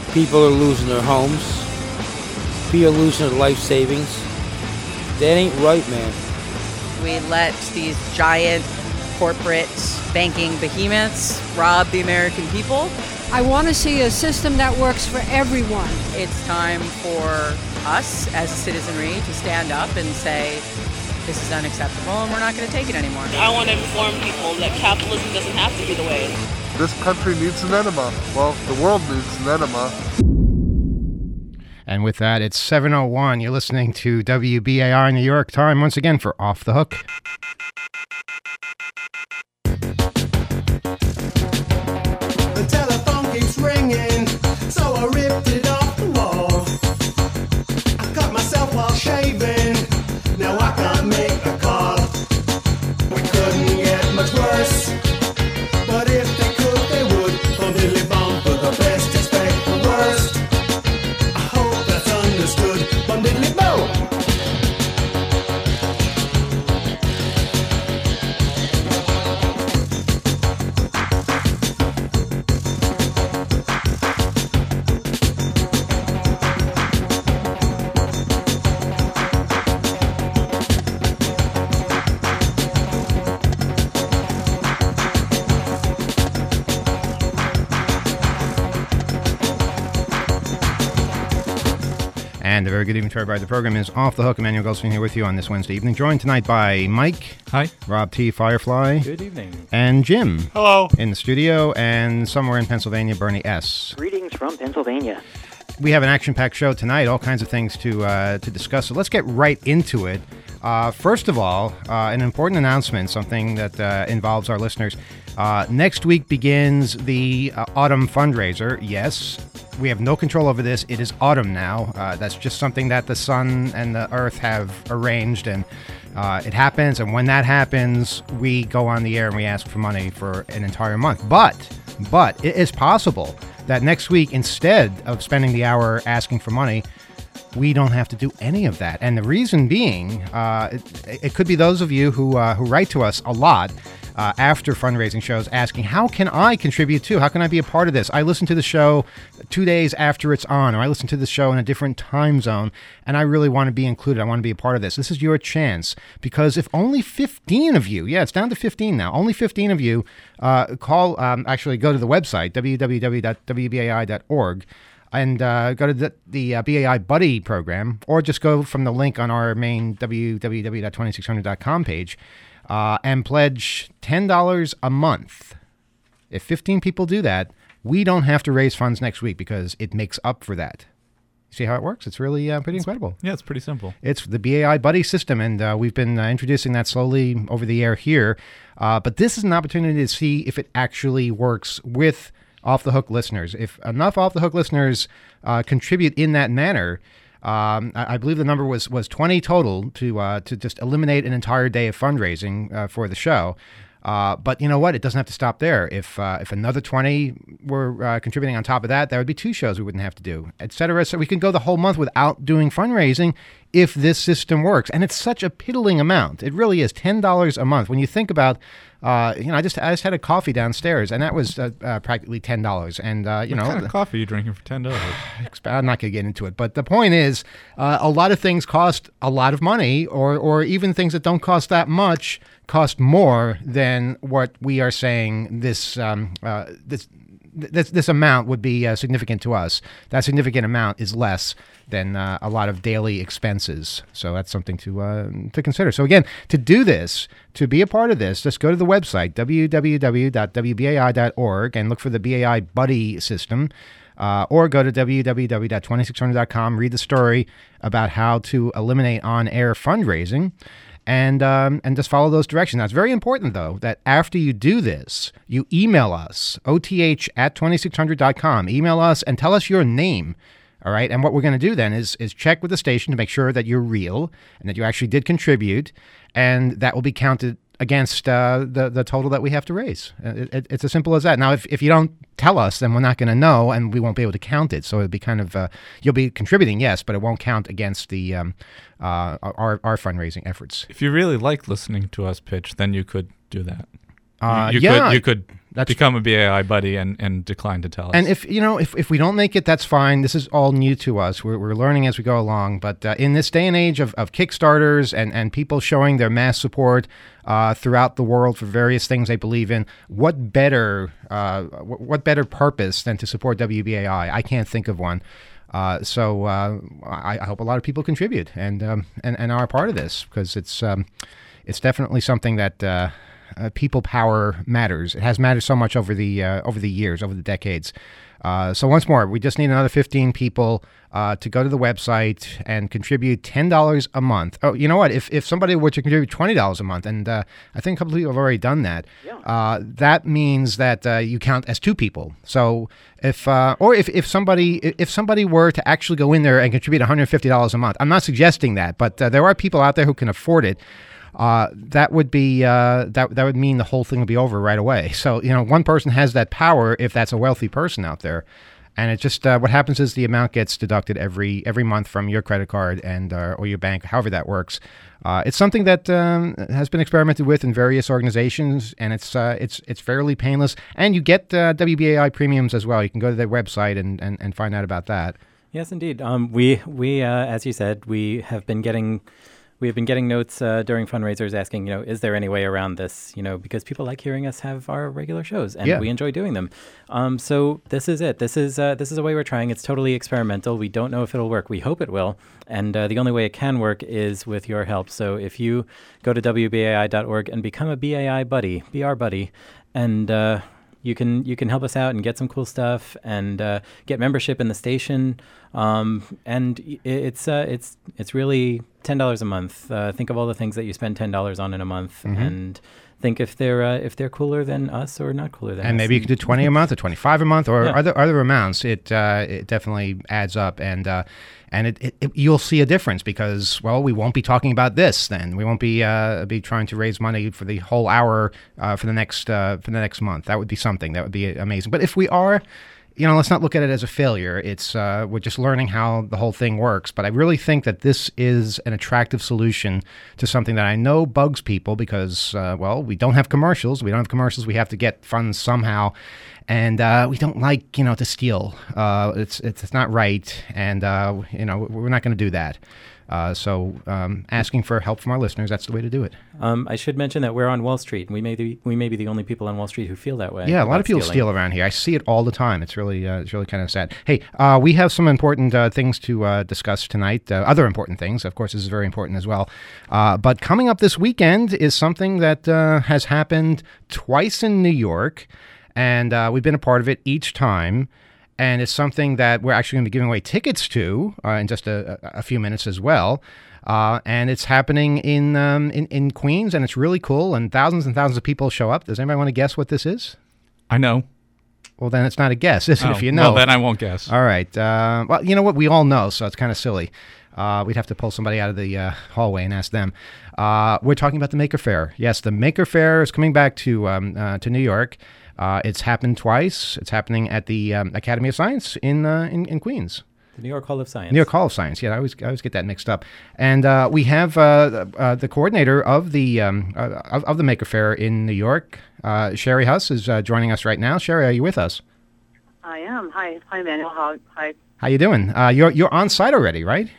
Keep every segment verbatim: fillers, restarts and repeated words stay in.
People are losing their homes. People are losing their life savings. That ain't right, man. We let these giant corporate banking behemoths rob the American people. I want to see a system that works for everyone. It's time for us as a citizenry to stand up and say, this is unacceptable and we're not going to take it anymore. I want to inform people that capitalism doesn't have to be the way. This country needs an enema. Well, the world needs an enema. And with that, it's seven oh one. You're listening to W B A I New York. Time once again for Off the Hook. The telephone keeps ringing, so I ripped it off the wall. I cut myself while shaving, now I can't make a call. We couldn't get much worse, but if they could, they would. From Dilly Bomb for the best, expect the worst. I hope that's understood. From Diddly Bow. And a very good evening to everybody. The program is Off the Hook. Emmanuel Goldstein here with you on this Wednesday evening. Joined tonight by Mike. Hi. Rob T. Firefly. Good evening. And Jim. Hello. In the studio. And somewhere in Pennsylvania, Bernie S. Greetings from Pennsylvania. We have an action-packed show tonight. All kinds of things to uh, to discuss. So let's get right into it. Uh, first of all, uh, an important announcement, something that uh, involves our listeners. Uh, next week begins the uh, autumn fundraiser. Yes, we have no control over this. It is autumn now. Uh, that's just something that the sun and the earth have arranged, and uh, it happens. And when that happens, we go on the air and we ask for money for an entire month. But, but it is possible that next week, instead of spending the hour asking for money, we don't have to do any of that. And the reason being, uh, it, it could be those of you who uh, who write to us a lot uh, after fundraising shows asking, how can I contribute too? How can I be a part of this? I listen to the show two days after it's on, or I listen to the show in a different time zone, and I really want to be included. I want to be a part of this. This is your chance, because if only fifteen of you, yeah, it's down to fifteen now, only fifteen of you uh, call, um, actually go to the website, w w w dot w b a i dot org, and uh, go to the, the uh, B A I Buddy program, or just go from the link on our main w w w dot twenty six hundred dot com page uh, and pledge ten dollars a month. If fifteen people do that, we don't have to raise funds next week because it makes up for that. See how it works? It's really uh, pretty incredible. Yeah, it's pretty simple. It's the B A I Buddy system, and uh, we've been uh, introducing that slowly over the air here. Uh, but this is an opportunity to see if it actually works with Off the Hook listeners. If enough Off the Hook listeners uh, contribute in that manner, um, I, I believe the number was was twenty total to uh, to just eliminate an entire day of fundraising uh, for the show. Uh, but you know what? It doesn't have to stop there. If uh, if another twenty were uh, contributing on top of that, that would be two shows we wouldn't have to do, et cetera. So we can go the whole month without doing fundraising if this system works. And it's such a piddling amount. It really is ten dollars a month. When you think about, uh, you know, I just I just had a coffee downstairs, and that was uh, uh, practically ten dollars. And uh, you what know, kind of coffee are you drinking for ten dollars? I'm not going to get into it, but the point is, uh, a lot of things cost a lot of money, or or even things that don't cost that much cost more than what we are saying this um, uh, this, this this amount would be uh, significant to us. That significant amount is less than uh, a lot of daily expenses. So that's something to uh, to consider. So again, to do this, to be a part of this, just go to the website, w w w dot w b a i dot org, and look for the B A I Buddy system. Uh, or go to w w w dot twenty six hundred dot com, read the story about how to eliminate on-air fundraising, and um, and just follow those directions. Now, it's very important, though, that after you do this, you email us, O T H at twenty six hundred dot com. Email us and tell us your name, all right? And what we're going to do then is, is check with the station to make sure that you're real and that you actually did contribute, and that will be counted against uh, the, the total that we have to raise. It, it, it's as simple as that. Now, if, if you don't tell us, then we're not going to know, and we won't be able to count it. So it'll be kind of, uh, you'll be contributing, yes, but it won't count against the um, uh, our, our fundraising efforts. If you really like listening to us pitch, then you could do that. Uh, you, you yeah, could you could that's- become a B A I buddy and, and decline to tell us. And if you know, if, if we don't make it, that's fine. This is all new to us. We're, we're learning as we go along. But uh, in this day and age of, of Kickstarters and, and people showing their mass support uh, throughout the world for various things they believe in, what better uh, what, what better purpose than to support W B A I? I can't think of one. Uh, so uh, I, I hope a lot of people contribute and um, and, and are a part of this, because it's um, it's definitely something that. Uh, Uh, people power matters. It has mattered so much over the uh, over the years, over the decades. Uh, so once more, we just need another fifteen people uh, to go to the website and contribute ten dollars a month. Oh, you know what? If if somebody were to contribute twenty dollars a month, and uh, I think a couple of people have already done that, uh, that means that uh, you count as two people. So if uh, or if, if somebody if somebody were to actually go in there and contribute one hundred fifty dollars a month, I'm not suggesting that, but uh, there are people out there who can afford it. Uh, that would be uh, that that would mean the whole thing would be over right away. So you know, one person has that power if that's a wealthy person out there, and it just uh, what happens is the amount gets deducted every every month from your credit card and uh, or your bank, however that works. Uh, it's something that um, has been experimented with in various organizations, and it's uh, it's it's fairly painless. And you get uh, W B A I premiums as well. You can go to their website and, and, and find out about that. Yes, indeed. Um, we we uh, as you said, we have been getting. We have been getting notes uh, during fundraisers asking, you know, is there any way around this? You know, because people like hearing us have our regular shows, and yeah. we enjoy doing them. Um, so this is it. This is uh, this is a way we're trying. It's totally experimental. We don't know if it'll work. We hope it will. And uh, the only way it can work is with your help. So if you go to W B A I dot org and become a B A I buddy, be our buddy, and uh, you can you can help us out and get some cool stuff and uh, get membership in the station. Um, and it's uh, it's it's really ten dollars a month. Uh, think of all the things that you spend ten dollars on in a month, mm-hmm. and think if they're uh, if they're cooler than us or not cooler than and us. Maybe you can do twenty a month or twenty-five a month or yeah. other other amounts. It uh, it definitely adds up, and uh, and it, it, it you'll see a difference because well, we won't be talking about this then. We won't be uh, be trying to raise money for the whole hour uh, for the next uh, for the next month. That would be something. That would be amazing. But if we are. You know, let's not look at it as a failure. It's uh, we're just learning how the whole thing works. But I really think that this is an attractive solution to something that I know bugs people because, uh, well, we don't have commercials. We don't have commercials. We have to get funds somehow, and uh, we don't like you know to steal. Uh, it's it's not right, and uh, you know we're not going to do that. Uh, so um, asking for help from our listeners, that's the way to do it. Um, I should mention that we're on Wall Street. We may be, we may be the only people on Wall Street who feel that way. Yeah, a lot of people stealing. steal around here. I see it all the time. It's really uh, it's really kind of sad. Hey, uh, we have some important uh, things to uh, discuss tonight. Uh, other important things. Of course, this is very important as well. Uh, but coming up this weekend is something that uh, has happened twice in New York, and uh, we've been a part of it each time. And it's something that we're actually going to be giving away tickets to uh, in just a, a few minutes as well. Uh, and it's happening in, um, in in Queens, and it's really cool. And thousands and thousands of people show up. Does anybody want to guess what this is? I know. Well, then it's not a guess, is it? Oh, if you know, well, then I won't guess. All right. Uh, well, you know what? We all know, so it's kind of silly. Uh, we'd have to pull somebody out of the uh, hallway and ask them. Uh, we're talking about the Maker Faire. Yes, the Maker Faire is coming back to um, uh, to New York. Uh, it's happened twice. It's happening at the um, Academy of Science in, uh, in in Queens. The New York Hall of Science. New York Hall of Science. Yeah, I always I always get that mixed up. And uh, we have uh, uh, the coordinator of the um, uh, of, of the Maker Faire in New York. Uh, Sherry Huss is uh, joining us right now. Sherry, are you with us? I am. Hi, hi, Manuel. How, hi. How you doing? Uh, you're you're on site already, right?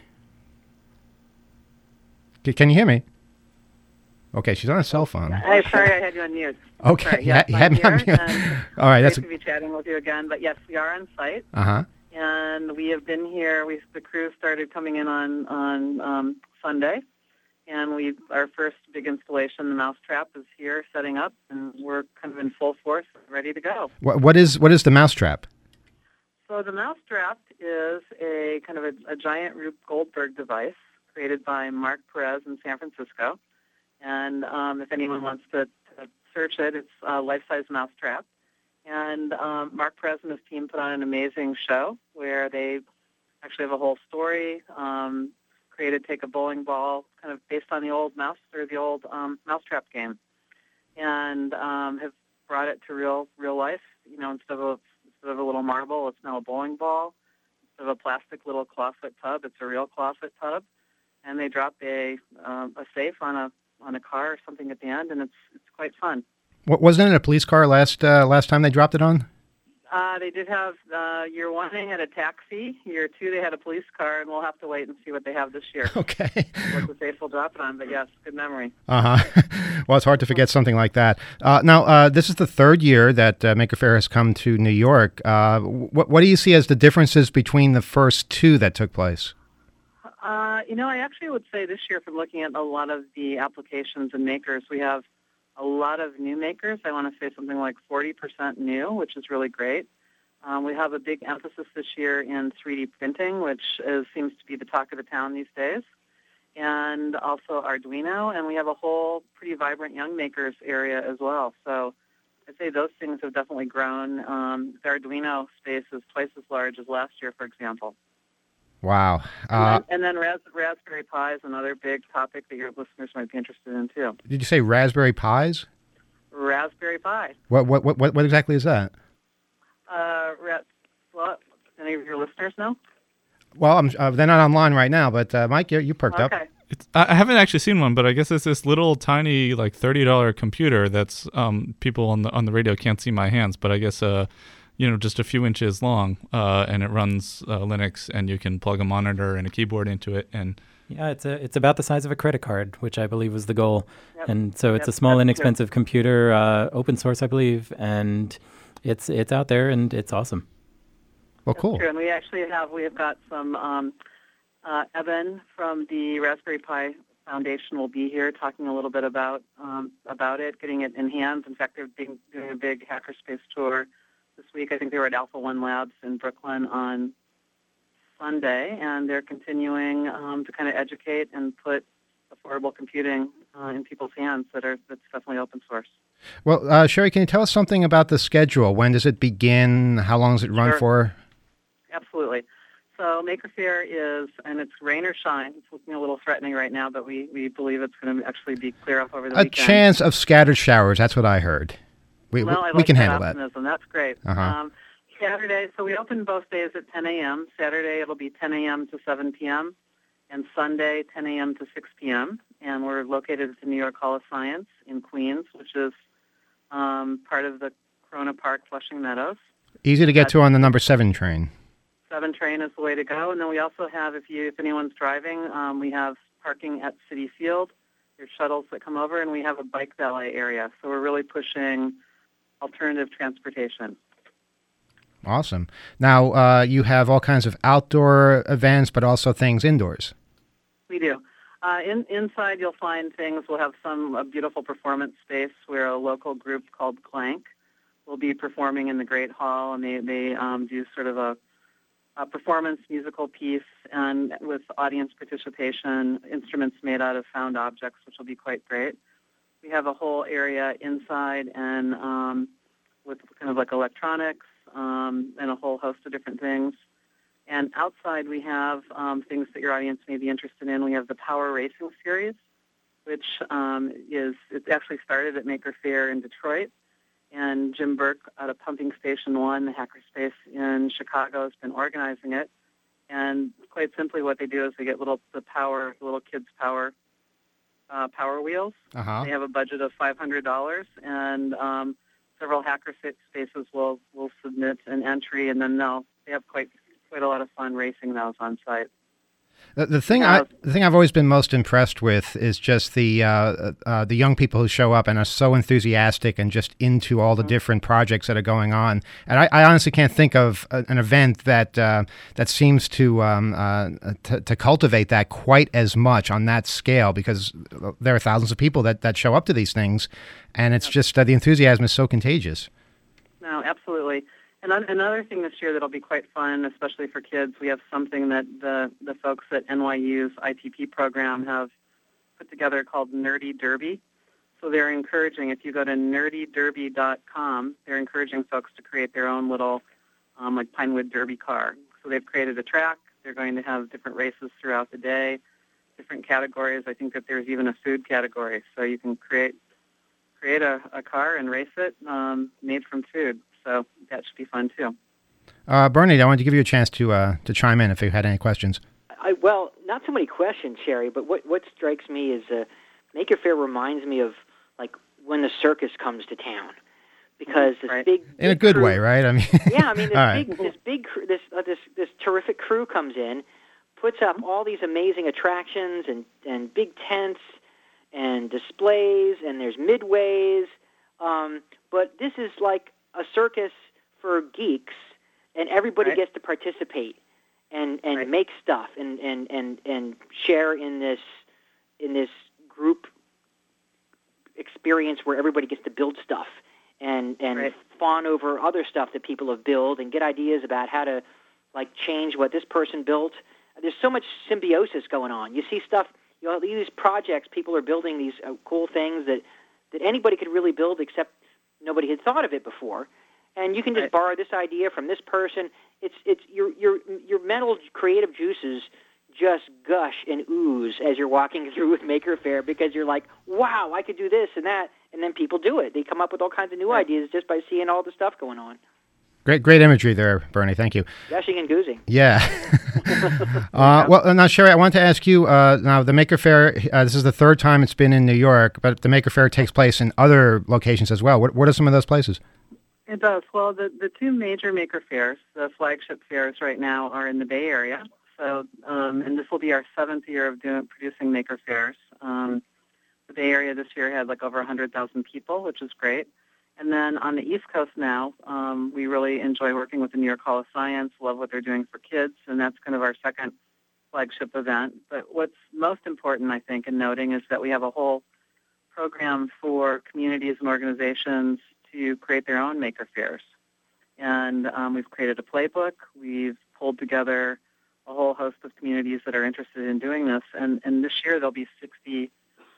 C- can you hear me? Okay, she's on a cell phone. Hi, sorry, I had you on mute. Okay, sorry, you, yes, ha- you had me on mute. All right, that's great to be chatting with you again. But yes, we are on site. Uh huh. And we have been here. We the crew started coming in on on um, Sunday, and we our first big installation, the Mousetrap, is here setting up, and we're kind of in full force, ready to go. What what is what is the Mousetrap? So the Mousetrap is a kind of a, a giant Rube Goldberg device created by Mark Perez in San Francisco. And um, if anyone wants to, to search it, it's a life-size mousetrap. And um, Mark Perez and his team put on an amazing show where they actually have a whole story um, created, take a bowling ball, kind of based on the old mouse or the old um, mousetrap game, and um, have brought it to real real life. You know, instead of a, instead of a little marble, it's now a bowling ball. Instead of a plastic little clawfoot tub, it's a real clawfoot tub. And they drop a um, a safe on a on a car or something at the end, and it's it's quite fun. What, wasn't it a police car last uh, last time they dropped it on? Uh, they did have, uh, year one, they had a taxi. Year two, they had a police car, and we'll have to wait and see what they have this year. Okay. What the safe will drop it on, but yes, good memory. Uh-huh. Well, it's hard to forget something like that. Uh, now, uh, this is the third year that uh, Maker Faire has come to New York. Uh, what, what do you see as the differences between the first two that took place? Uh, you know, I actually would say this year, from looking at a lot of the applications and makers, we have a lot of new makers. I want to say something like forty percent new, which is really great. Um, we have a big emphasis this year in three D printing, which is, seems to be the talk of the town these days, and also Arduino, and we have a whole pretty vibrant young makers area as well. So I'd say those things have definitely grown. Um, the Arduino space is twice as large as last year, for example. Wow. Uh, and then, and then Ras- Raspberry Pi is another big topic that your listeners might be interested in, too. Did you say Raspberry Pis? Raspberry Pi. What what what what exactly is that? Uh, ra- well, any of your listeners know? Well, I'm, uh, they're not online right now, but uh, Mike, you, you perked okay. up. It's, I haven't actually seen one, but I guess it's this little tiny, like thirty dollar computer that's um, people on the on the radio can't see my hands, but I guess uh, you know, just a few inches long, uh, and it runs uh, Linux, and you can plug a monitor and a keyboard into it, and yeah, it's a it's about the size of a credit card, which I believe was the goal, Yep. and so it's Yep, a small, that's inexpensive computer, uh, open source, I believe, and it's it's out there and it's awesome. Well, cool. True, and we actually have we have got some um, uh, Evan from the Raspberry Pi Foundation will be here talking a little bit about um, about it, getting it in hands. In fact, they're being, doing a big hackerspace tour this week. I think they were at Alpha One Labs in Brooklyn on Sunday, and they're continuing um, to kind of educate and put affordable computing uh, in people's hands that are that's definitely open source. Well, uh, Sherry, can you tell us something about the schedule? When does it begin? How long does it run Sure. for? Absolutely. So Maker Faire is, and it's rain or shine. It's looking a little threatening right now, but we, we believe it's going to actually be clear up over the A weekend. chance of scattered showers. That's what I heard. We well, we, I we like can that handle that. optimism. That's great. Uh-huh. Um, Saturday, so we open both days at ten a.m. Saturday it'll be ten a.m. to seven p.m. and Sunday ten a.m. to six p.m. And we're located at the New York Hall of Science in Queens, which is um, part of the Corona Park, Flushing Meadows. Easy to get to on the number seven train. Seven train is the way to go. And then we also have, if you if anyone's driving, um, we have parking at Citi Field. There's shuttles that come over, and we have a bike valet area. So we're really pushing alternative transportation. Awesome. Now, uh, you have all kinds of outdoor events, but also things indoors. We do. Uh, in, inside, you'll find things. We'll have some a beautiful performance space where a local group called Clank will be performing in the Great Hall, and they, they um, do sort of a a performance musical piece and with audience participation, instruments made out of found objects, which will be quite great. We have a whole area inside and um, with kind of like electronics um, and a whole host of different things. And outside we have um, things that your audience may be interested in. We have the Power Racing Series, which um, is, it actually started at Maker Faire in Detroit. And Jim Burke out of Pumping Station One, the hackerspace in Chicago, has been organizing it. And quite simply, what they do is they get little the power, little kids' power, uh, power wheels. Uh-huh. They have a budget of five hundred dollars, and um, several hacker spaces will will submit an entry, and then they'll they have quite quite a lot of fun racing those on site. The, the thing I, the thing I've always been most impressed with is just the uh, uh, the young people who show up and are so enthusiastic and just into all the different projects that are going on. And I, I honestly can't think of a, an event that uh, that seems to, um, uh, to to cultivate that quite as much on that scale, because there are thousands of people that, that show up to these things, and it's just uh, the enthusiasm is so contagious. No, absolutely. And another thing this year that'll be quite fun, especially for kids, we have something that the, the folks at N Y U's I T P program have put together called Nerdy Derby. So they're encouraging, if you go to nerdy derby dot com, they're encouraging folks to create their own little um, like Pinewood Derby car. So they've created a track. They're going to have different races throughout the day, different categories. I think that there's even a food category. So you can create create a, a car and race it um, made from food. So that should be fun, too. Uh, Bernie, I wanted to give you a chance to uh, to chime in if you had any questions. I, well, not so many questions, Sherry, but what, what strikes me is uh, Maker Faire reminds me of, like, when the circus comes to town, because this Right. big, In a big good crew- way, right? I mean, yeah, I mean this all right. big, this big, cr- this uh, this this terrific crew comes in, puts up all these amazing attractions and and big tents and displays, and there's midways. Um, but this is like a circus for geeks, and everybody Right. gets to participate and and Right. make stuff and, and, and, and share in this in this group experience where everybody gets to build stuff and and Right. fawn over other stuff that people have built and get ideas about how to like change what this person built. There's so much symbiosis going on. You see stuff, you know, these projects, people are building these uh, cool things that, that anybody could really build except nobody had thought of it before. And you can just Right. borrow this idea from this person. It's it's your your your mental creative juices just gush and ooze as you're walking through with Maker Faire, because you're like, wow, I could do this and that, and then people do it. They come up with all kinds of new Right. ideas just by seeing all the stuff going on. Great, great imagery there, Bernie. Thank you. Gushing and goozing. Yeah. uh, well, uh, now, Sherry, I want to ask you. Uh, now, the Maker Faire. Uh, this is the third time it's been in New York, but the Maker Faire takes place in other locations as well. What What are some of those places? It does. Well, the, the two major Maker Fairs, the flagship fairs right now, are in the Bay Area. So, um, and this will be our seventh year of doing producing Maker Fairs. Um, the Bay Area this year had like over one hundred thousand people, which is great. And then on the East Coast now, um, we really enjoy working with the New York Hall of Science, love what they're doing for kids, and that's kind of our second flagship event. But what's most important, I think, in noting is that we have a whole program for communities and organizations to create their own Maker Fairs. And um, we've created a playbook. We've pulled together a whole host of communities that are interested in doing this. And, and this year there'll be sixty,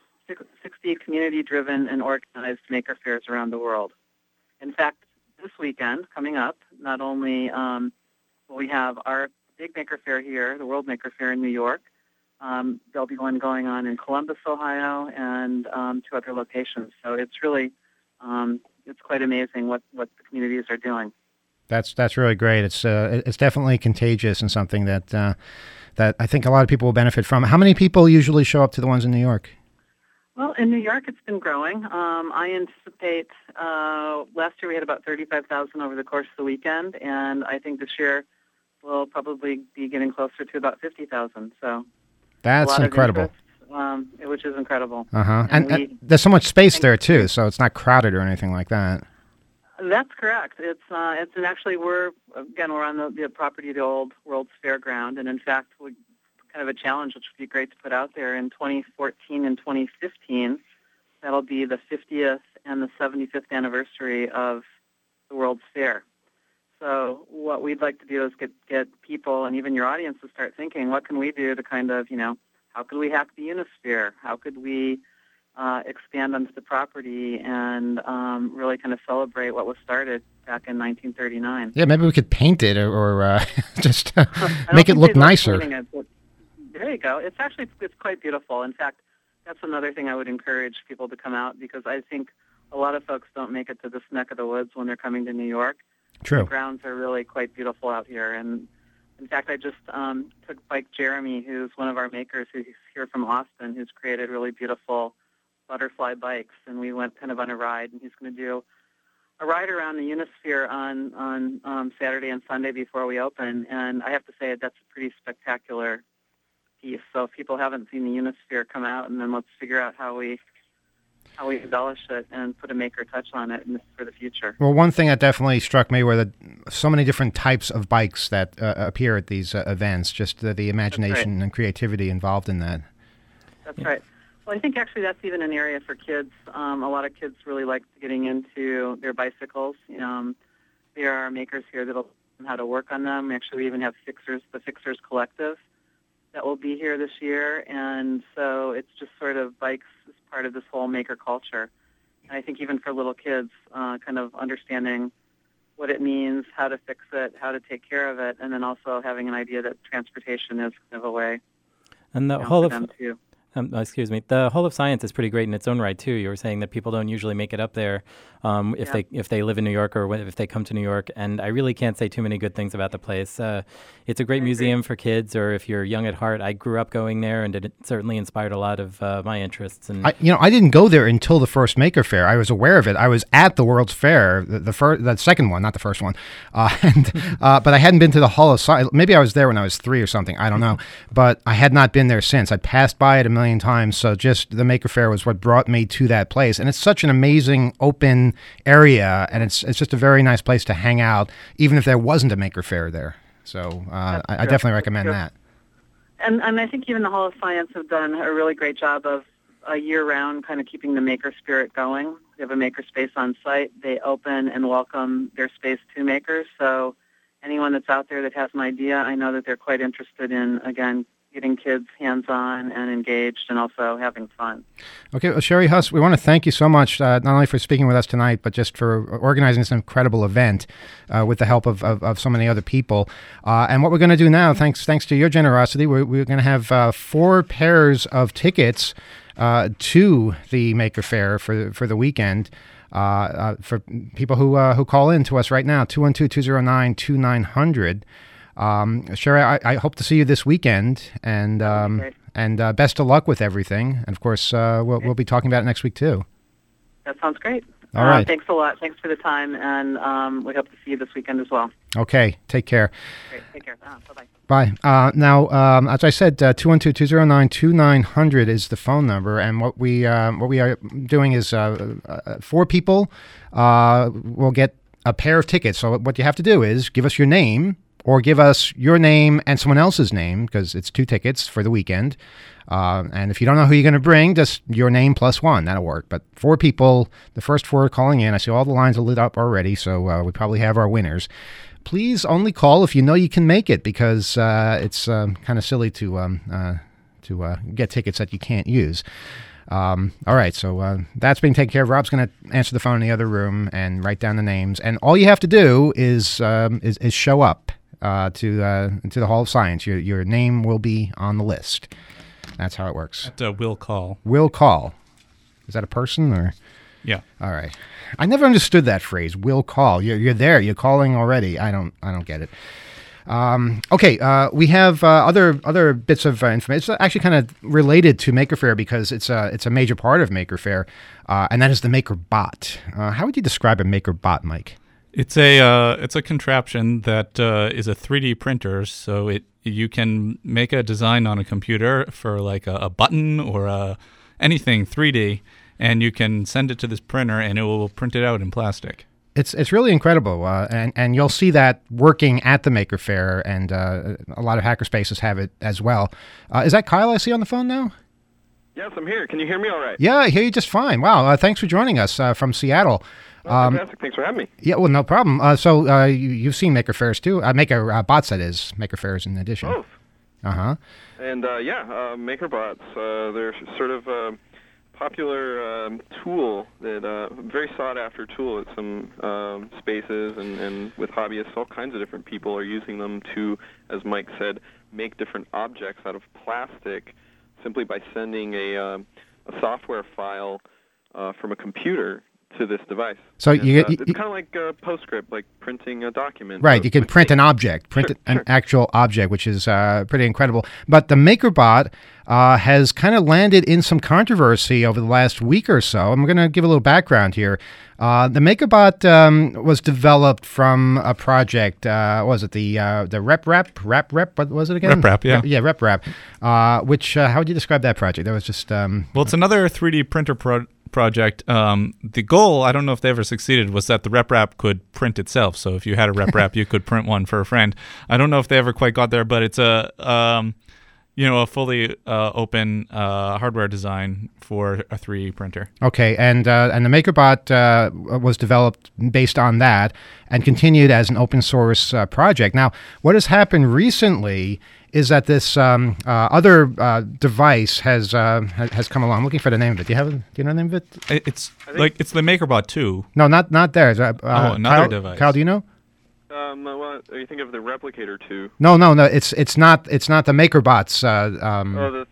sixty community-driven and organized Maker Fairs around the world. In fact, this weekend, coming up, not only um, will we have our big Maker Faire here, the World Maker Faire in New York, um, there'll be one going on in Columbus, Ohio, and um, two other locations. So it's really, um, it's quite amazing what, what the communities are doing. That's that's really great. It's uh, it's definitely contagious and something that uh, that I think a lot of people will benefit from. How many people usually show up to the ones in New York? Well, in New York, it's been growing. Um, I anticipate uh, last year we had about thirty-five thousand over the course of the weekend, and I think this year we'll probably be getting closer to about fifty thousand. So That's a lot incredible. Of interest, um, which is incredible. Uh huh. And And, we- and there's so much space there too, so it's not crowded or anything like that. That's correct. It's uh, it's and actually we're again we're on the, the property of the old World's Fairground, and in fact we kind of a challenge which would be great to put out there in twenty fourteen and twenty fifteen. That'll be the fiftieth and the seventy-fifth anniversary of the World's Fair. So what we'd like to do is get get people and even your audience to start thinking, what can we do to kind of, you know, how could we hack the Unisphere? How could we uh, expand onto the property and um, really kind of celebrate what was started back in nineteen thirty-nine? Yeah, maybe we could paint it or, or uh, just I don't make it think look they love nicer. painting it, but there you go. It's actually it's quite beautiful. In fact, that's another thing I would encourage people to come out, because I think a lot of folks don't make it to this neck of the woods when they're coming to New York. True. The grounds are really quite beautiful out here. And in fact, I just um, took Bike Jeremy, who's one of our makers, who's here from Austin, who's created really beautiful butterfly bikes. And we went kind of on a ride, and he's going to do a ride around the Unisphere on, on um, Saturday and Sunday before we open. And I have to say that's a pretty spectacular piece. So if people haven't seen the Unisphere, come out, and then let's figure out how we how we embellish it and put a maker touch on it in, for the future. Well, one thing that definitely struck me were the so many different types of bikes that uh, appear at these uh, events. Just the, the imagination and creativity involved in that. That's right. Well, I think actually that's even an area for kids. Um, a lot of kids really like getting into their bicycles. Um, there are makers here that'll learn how to work on them. Actually, we even have Fixers, the Fixers Collective, that will be here this year. And so it's just sort of bikes as part of this whole maker culture. And I think even for little kids, uh, kind of understanding what it means, how to fix it, how to take care of it, and then also having an idea that transportation is kind of a way And the you know, Hall for of them to Um, excuse me. The Hall of Science is pretty great in its own right too. You were saying that people don't usually make it up there um, if Yeah. they if they live in New York or when- if they come to New York. And I really can't say too many good things about the place. Uh, it's a great museum for kids, or if you're young at heart. I grew up going there, and it certainly inspired a lot of uh, my interests. And I, you know, I didn't go there until the first Maker Faire. I was aware of it. I was at the World's Fair, the, the first, the second one, not the first one, uh, and uh, but I hadn't been to the Hall of Science. Maybe I was there when I was three or something. I don't know, but I had not been there since. I passed by it a million times. So just the Maker Faire was what brought me to that place, and it's such an amazing open area, and it's it's just a very nice place to hang out, even if there wasn't a Maker Faire there. So uh, I, I true. definitely recommend True. that. And and I think even the Hall of Science have done a really great job of a year-round kind of keeping the maker spirit going. They have a maker space on site. They open and welcome their space to makers. So anyone that's out there that has an idea, I know that they're quite interested in, again, getting kids hands-on and engaged and also having fun. Okay, well, Sherry Huss, we want to thank you so much, uh, not only for speaking with us tonight, but just for organizing this incredible event uh, with the help of, of, of so many other people. Uh, and what we're going to do now, thanks thanks to your generosity, we're, we're going to have uh, four pairs of tickets uh, to the Maker Faire for, for the weekend. Uh, uh, for people who uh, who call in to us right now, two one two, two zero nine, two nine zero zero. Um, Sherry, I, I hope to see you this weekend, and um, and uh, best of luck with everything. And of course, uh, we'll we'll be talking about it next week too. That sounds great. All uh, right. Thanks a lot. Thanks for the time, and um, we hope to see you this weekend as well. Okay, take care. Great. Take care. Uh, bye-bye. Bye. Uh, now, um, as I said, uh, two one two, two zero nine, two nine zero zero is the phone number, and what we um, what we are doing is uh, uh, four people uh, will get a pair of tickets. So what you have to do is give us your name, or give us your name and someone else's name, because it's two tickets for the weekend. Uh, and if you don't know who you're going to bring, just your name plus one. That'll work. But four people, the first four are calling in. I see all the lines are lit up already, so uh, we probably have our winners. Please only call if you know you can make it, because uh, it's um, kind of silly to um, uh, to uh, get tickets that you can't use. Um, all right, so uh, that's being taken care of. Rob's going to answer the phone in the other room and write down the names. And all you have to do is um, is, is show up. Uh, to uh, to the Hall of Science. Your your name will be on the list. That's how it works. At uh, will call. Will call. Is that a person or? Yeah. All right. I never understood that phrase. Will call. You're you're there. You're calling already. I don't I don't get it. Um, okay. Uh, we have uh, other other bits of uh, information. It's actually kind of related to Maker Faire because it's a it's a major part of Maker Faire, uh, and that is the Maker Bot. Uh, how would you describe a Maker Bot, Mike? It's a uh, it's a contraption that uh, is a three D printer, so it you can make a design on a computer for like a, a button or a, anything three D, and you can send it to this printer, and it will print it out in plastic. It's it's really incredible, uh, and and you'll see that working at the Maker Faire, and uh, a lot of hackerspaces have it as well. Uh, is that Kyle I see on the phone now? Yes, I'm here. Can you hear me all right? Yeah, I hear you just fine. Wow, uh, thanks for joining us uh, from Seattle. Oh, Um, fantastic. Thanks for having me. yeah, well, no problem. Uh, so uh, you, you've seen Maker Fairs too. Uh, Maker uh, Bots, that is. Maker Fairs in addition. Both. Uh-huh. And uh, yeah, uh, MakerBots, uh, they're sort of a popular um, tool, that uh, very sought-after tool at some um, spaces and, and with hobbyists. All kinds of different people are using them to, as Mike said, make different objects out of plastic simply by sending a, um, a software file uh, from a computer to this device. So And, you- uh, you- it's kind of like uh, PostScript, like printing a document. Right, you can print an object, print Sure, an sure. actual object, which is uh, pretty incredible. But the MakerBot uh, has kind of landed in some controversy over the last week or so. I'm going to give a little background here. Uh, the MakerBot um, was developed from a project. Uh, what was it the uh, the RepRap? RepRap? What was it again? RepRap, yeah. Yeah, RepRap. Uh, which uh, how would you describe that project? That was just um, Well, it's another three D printer pro- project. Um, the goal, I don't know if they ever succeeded, was that the RepRap could print itself. So if you had a RepRap, you could print one for a friend. I don't know if they ever quite got there, but it's a um, you know a fully uh, open uh, hardware design for a three D printer. Okay, and uh, and the MakerBot uh, was developed based on that and continued as an open source uh, project. Now, what has happened recently is that this um, uh, other uh, device has uh, ha- has come along. I'm looking for the name of it. Do you have? Do you know the name of it? It- It's like it's the MakerBot two. No, not not theirs. Uh, Oh, another Kyle, device. Kyle, do you know? Um, well, you think of the Replicator two. No, no, no. It's it's not it's not the MakerBot's. Uh, um, Oh, the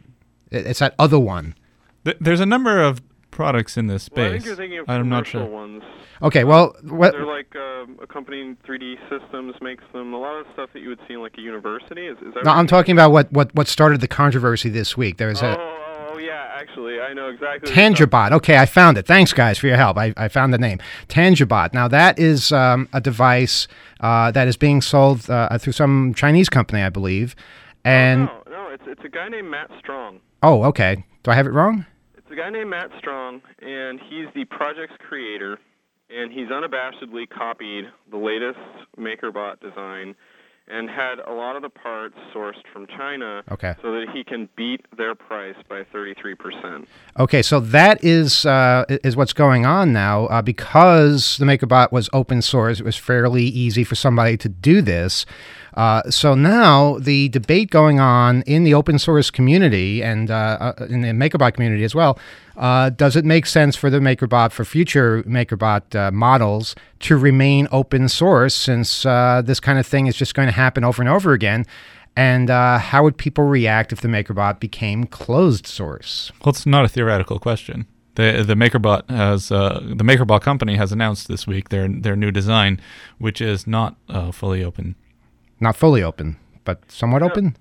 It- It's that other one. Th- There's a number of products in this space. Well, I think you're thinking of I'm not commercial sure. ones. Okay, well, what? They're like uh, accompanying three D systems makes them a lot of stuff that you would see in like a university. Is, is that No, right? I'm talking about what, what, what started the controversy this week. There was Oh, a oh, oh, yeah, actually, I know exactly. what you're talking Tangirbot. Okay, I found it. Thanks, guys, for your help. I, I found the name. Tangirbot. Now, that is um, a device uh, that is being sold uh, through some Chinese company, I believe. And No, no, it's it's a guy named Matt Strong. oh, okay. Do I have it wrong? It's a guy named Matt Strong, and he's the project's creator, and he's unabashedly copied the latest MakerBot design and had a lot of the parts sourced from China Okay. so that he can beat their price by thirty-three percent. Okay, so that is uh, is what's going on now. Uh, because the MakerBot was open source, it was fairly easy for somebody to do this. Uh, so now the debate going on in the open source community and uh, uh, in the MakerBot community as well, uh, does it make sense for the MakerBot, for future MakerBot uh, models, to remain open source since uh, this kind of thing is just going to happen over and over again? And uh, how would people react if the MakerBot became closed source? Well, it's not a theoretical question. The the MakerBot has uh, the MakerBot company has announced this week their their new design, which is not uh, fully open. Not fully open, but somewhat open?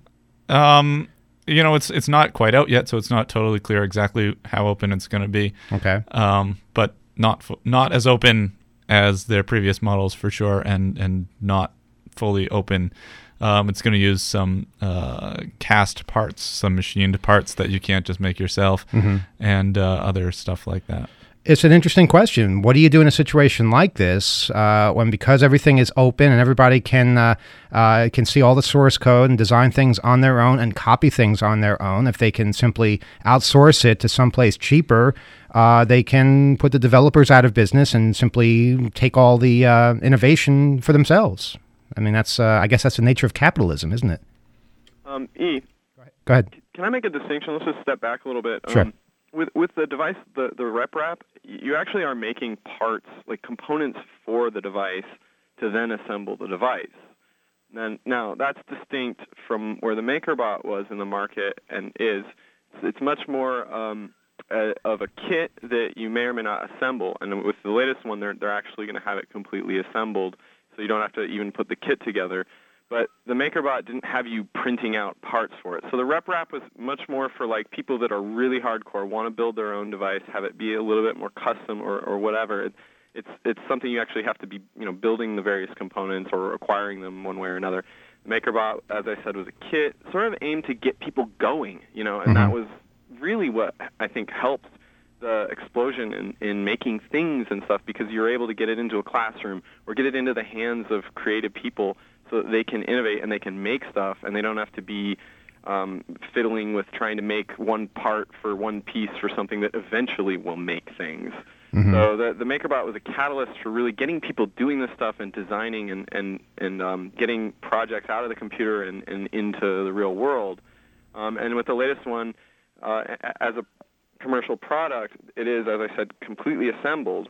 Um, you know, it's it's not quite out yet, so it's not totally clear exactly how open it's going to be. Okay. Um, but not fu- not as open as their previous models for sure, and and not fully open. Um, it's going to use some uh, cast parts, some machined parts that you can't just make yourself, Mhm. and uh, other stuff like that. It's an interesting question. What do you do in a situation like this uh, when, because everything is open and everybody can uh, uh, can see all the source code and design things on their own and copy things on their own? If they can simply outsource it to someplace cheaper, uh, they can put the developers out of business and simply take all the uh, innovation for themselves. I mean, that's uh, I guess that's the nature of capitalism, isn't it? Um, E, Go ahead. can I make a distinction? Let's just step back a little bit. Sure. Um, with with the device, the the RepRap, you actually are making parts, like components for the device, to then assemble the device. And now that's distinct from where the MakerBot was in the market and is. It's much more um, a, of a kit that you may or may not assemble. And with the latest one, they're they're actually going to have it completely assembled, so you don't have to even put the kit together. But the MakerBot didn't have you printing out parts for it. So the RepRap was much more for like people that are really hardcore, want to build their own device, have it be a little bit more custom or, or whatever. It, it's it's something you actually have to be, you know, building the various components or acquiring them one way or another. The MakerBot, as I said, was a kit sort of aimed to get people going, you know, and Mhm. that was really what I think helped the explosion in, in making things and stuff, because you're able to get it into a classroom or get it into the hands of creative people so that they can innovate and they can make stuff, and they don't have to be um, fiddling with trying to make one part for one piece for something that eventually will make things. Mhm. So the, the MakerBot was a catalyst for really getting people doing this stuff and designing and, and, and um, getting projects out of the computer and, and into the real world. Um, and with the latest one, uh, a- as a commercial product, it is, as I said, completely assembled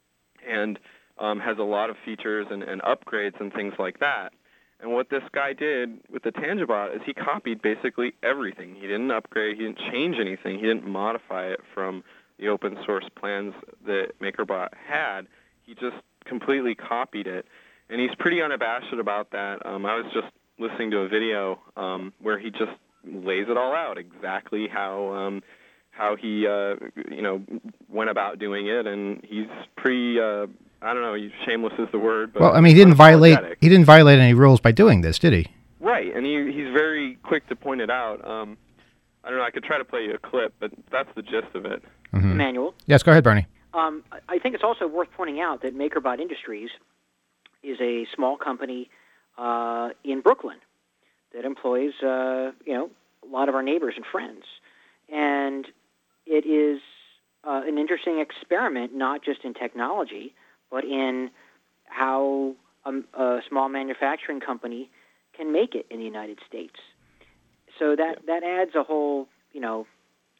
and um, has a lot of features and, and upgrades and things like that. And what this guy did with the Tangirbot is he copied basically everything. He didn't upgrade, he didn't change anything, he didn't modify it from the open source plans that MakerBot had. He just completely copied it. And he's pretty unabashed about that. Um, I was just listening to a video um, where he just lays it all out, exactly how um, how he uh, you know went about doing it, and he's pretty uh, I don't know, shameless is the word. But Well, I mean, he didn't violate unapologetic. he didn't violate any rules by doing this, did he? Right, and he he's very quick to point it out. Um, I don't know. I could try to play you a clip, but that's the gist of it. Mhm. Emmanuel? Yes, go ahead, Bernie. Um, I- I think it's also worth pointing out that MakerBot Industries is a small company uh, in Brooklyn that employs, uh, you know, a lot of our neighbors and friends, and it is uh, an interesting experiment, not just in technology, but in how a, a small manufacturing company can make it in the United States. So that that adds a whole, you know,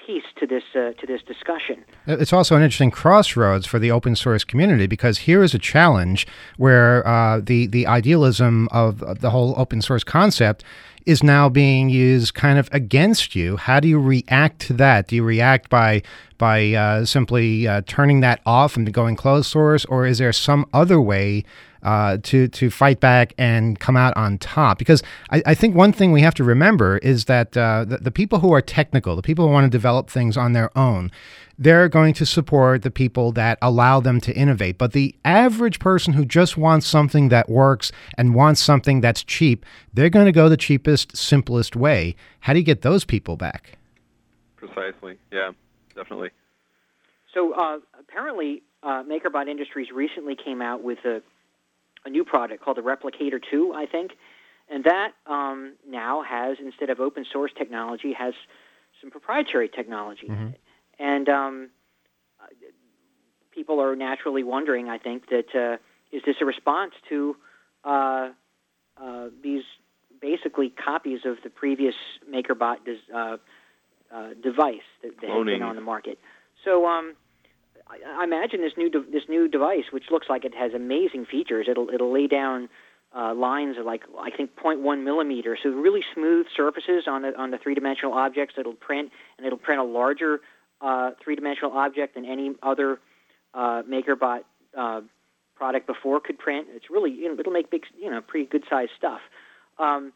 piece to this uh, to this discussion. It's also an interesting crossroads for the open source community, because here is a challenge where uh, the, the idealism of, of the whole open source concept is now being used kind of against you. How do you react to that? Do you react by by uh, simply uh, turning that off and going closed source, or is there some other way uh, to to fight back and come out on top? Because I, I think one thing we have to remember is that uh, the, the people who are technical, the people who want to develop things on their own, they're going to support the people that allow them to innovate. But the average person who just wants something that works and wants something that's cheap, they're going to go the cheapest, simplest way. How do you get those people back? Precisely. Yeah, definitely. So uh, apparently, uh, MakerBot Industries recently came out with a, a new product called the Replicator two, I think. And that um, now has, instead of open source technology, has some proprietary technology. Mm-hmm. And um, people are naturally wondering, I think, that uh, is this a response to uh, uh, these basically copies of the previous MakerBot des- uh, uh, device that, that has been on the market? So um, I, I imagine this new de- this new device, which looks like it has amazing features, it'll it'll lay down uh, lines of like I think zero point one millimeters, so really smooth surfaces on the on the three-dimensional objects. It'll print, and it'll print a larger Uh, three-dimensional object than any other uh, MakerBot uh, product before could print. It's really, you know, it'll make big, you know, pretty good-sized stuff. Um,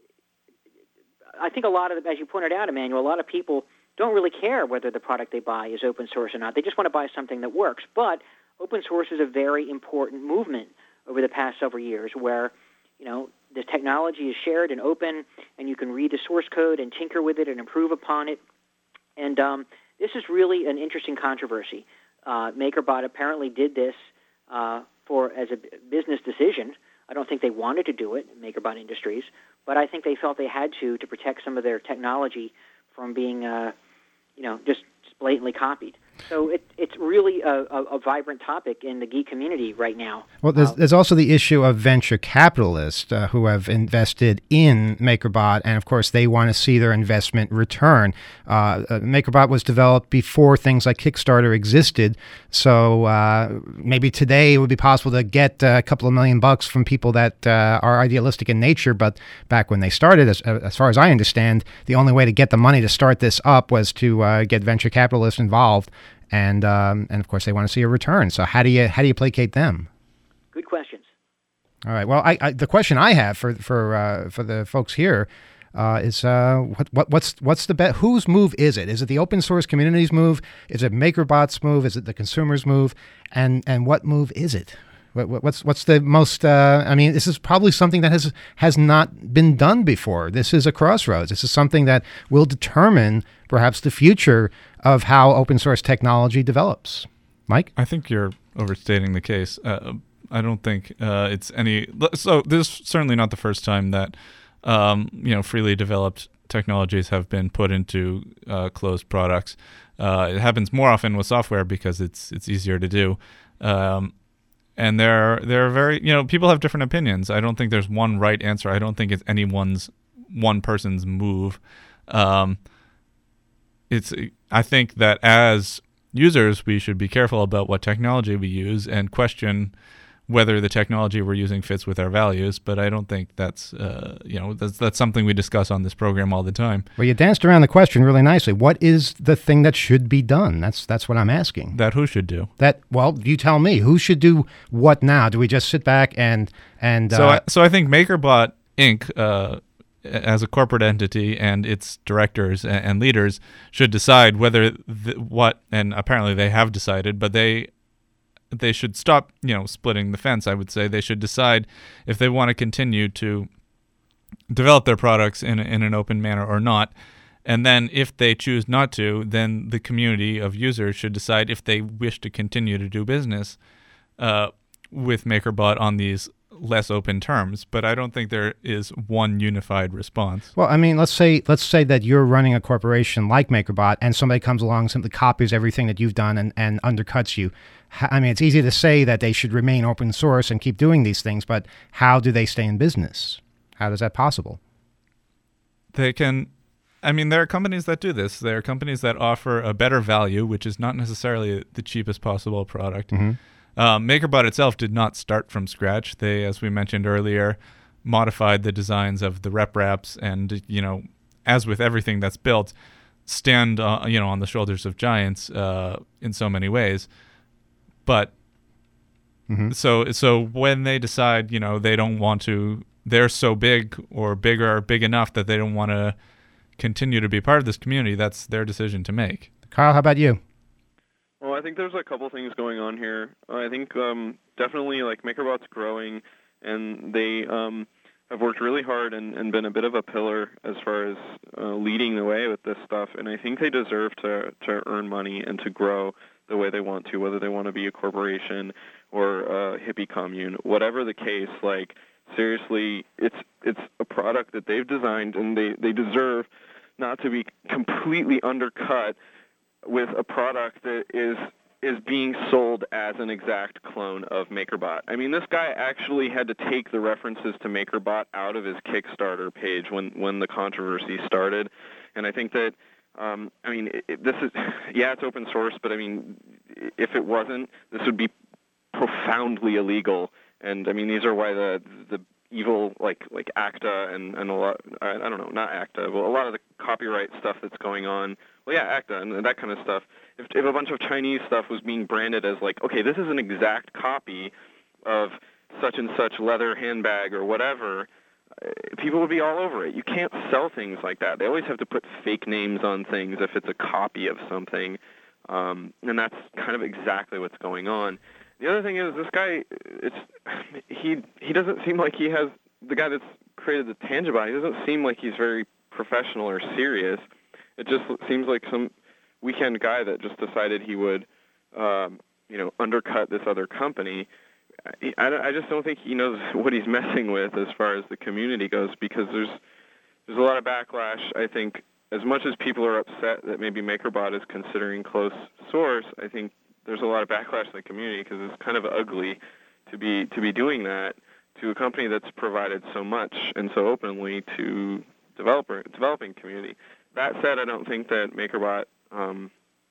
I think a lot of, the, as you pointed out, Emmanuel, a lot of people don't really care whether the product they buy is open source or not. They just want to buy something that works. But open source is a very important movement over the past several years, where, you know, this technology is shared and open, and you can read the source code and tinker with it and improve upon it. And um, this is really an interesting controversy. Uh, MakerBot apparently did this uh, for as a business decision. I don't think they wanted to do it, MakerBot Industries, but I think they felt they had to to protect some of their technology from being, uh, you know, just blatantly copied. So it, it's really a, a, a vibrant topic in the geek community right now. Well, there's, uh, there's also the issue of venture capitalists uh, who have invested in MakerBot, and of course they want to see their investment return. Uh, uh, MakerBot was developed before things like Kickstarter existed, so uh, maybe today it would be possible to get uh, a couple of million bucks from people that uh, are idealistic in nature, but back when they started, as, as far as I understand, the only way to get the money to start this up was to uh, get venture capitalists involved. And um, and of course they want to see a return. So how do you how do you placate them? Good questions. All right. Well, I, I, the question I have for for uh, for the folks here uh, is uh, what what what's what's the bet? Whose move is it? Is it the open source community's move? Is it MakerBot's move? Is it the consumer's move? And and what move is it? What, what's what's the most? Uh, I mean, this is probably something that has has not been done before. This is a crossroads. This is something that will determine perhaps the future of how open source technology develops. Mike? I think you're overstating the case. Uh, I don't think uh, it's any. So this is certainly not the first time that um, you know freely developed technologies have been put into uh, closed products. Uh, it happens more often with software because it's it's easier to do. Um, And there, there are very, you know, people have different opinions. I don't think there's one right answer. I don't think it's anyone's, one person's move. Um, it's, I think that as users, we should be careful about what technology we use and question whether the technology we're using fits with our values. But I don't think that's, uh, you know, that's, that's something we discuss on this program all the time. Well, you danced around the question really nicely. What is the thing that should be done? That's that's what I'm asking. That who should do? That, well, you tell me. Who should do what now? Do we just sit back and... and so, uh, I, so I think MakerBot Incorporated, uh, as a corporate entity and its directors and, and leaders should decide whether the, what, and apparently they have decided, but they... they should stop, you know, splitting the fence, I would say. They should decide if they want to continue to develop their products in, in an open manner or not. And then if they choose not to, then the community of users should decide if they wish to continue to do business uh, with MakerBot on these less open terms. But I don't think there is one unified response. Well, I mean, let's say let's say that you're running a corporation like MakerBot and somebody comes along, simply copies everything that you've done and, and undercuts you. I mean, it's easy to say that they should remain open source and keep doing these things, but how do they stay in business? How is that possible? They can I mean, there are companies that do this. There are companies that offer a better value, which is not necessarily the cheapest possible product. Mm-hmm. Um, MakerBot itself did not start from scratch. They, as we mentioned earlier, modified the designs of the rep wraps, and you know, as with everything that's built, stand uh, you know on the shoulders of giants uh, in so many ways. But mm-hmm. so so when they decide, you know, they don't want to, they're so big or bigger, big enough that they don't want to continue to be part of this community. That's their decision to make. Kyle, how about you? Well, I think there's a couple things going on here. I think um, definitely like MakerBot's growing, and they um, have worked really hard and, and been a bit of a pillar as far as uh, leading the way with this stuff. And I think they deserve to to earn money and to grow the way they want to, whether they want to be a corporation or a hippie commune, whatever the case. Like seriously, it's it's a product that they've designed, and they, they deserve not to be completely undercut with a product that is is being sold as an exact clone of MakerBot. I mean, this guy actually had to take the references to MakerBot out of his Kickstarter page when, when the controversy started. And I think that, um, I mean, it, it, this is, yeah, it's open source, but I mean, if it wasn't, this would be profoundly illegal. And I mean, these are why the the evil, like like ACTA and, and a lot, I, I don't know, not ACTA, but a lot of the copyright stuff that's going on, well, yeah, ACTA and that kind of stuff. If, if a bunch of Chinese stuff was being branded as like, okay, this is an exact copy of such and such leather handbag or whatever, people would be all over it. You can't sell things like that. They always have to put fake names on things if it's a copy of something, um, and that's kind of exactly what's going on. The other thing is this guy, it's he he doesn't seem like he has, the guy that's created the Tangibot, he doesn't seem like he's very professional or serious. It just seems like some weekend guy that just decided he would, um, you know, undercut this other company. I, I just don't think he knows what he's messing with as far as the community goes, because there's there's a lot of backlash. I think as much as people are upset that maybe MakerBot is considering closed source, I think there's a lot of backlash in the community because it's kind of ugly to be to be doing that to a company that's provided so much and so openly to developer developing community. That said, I don't think that MakerBot. Um,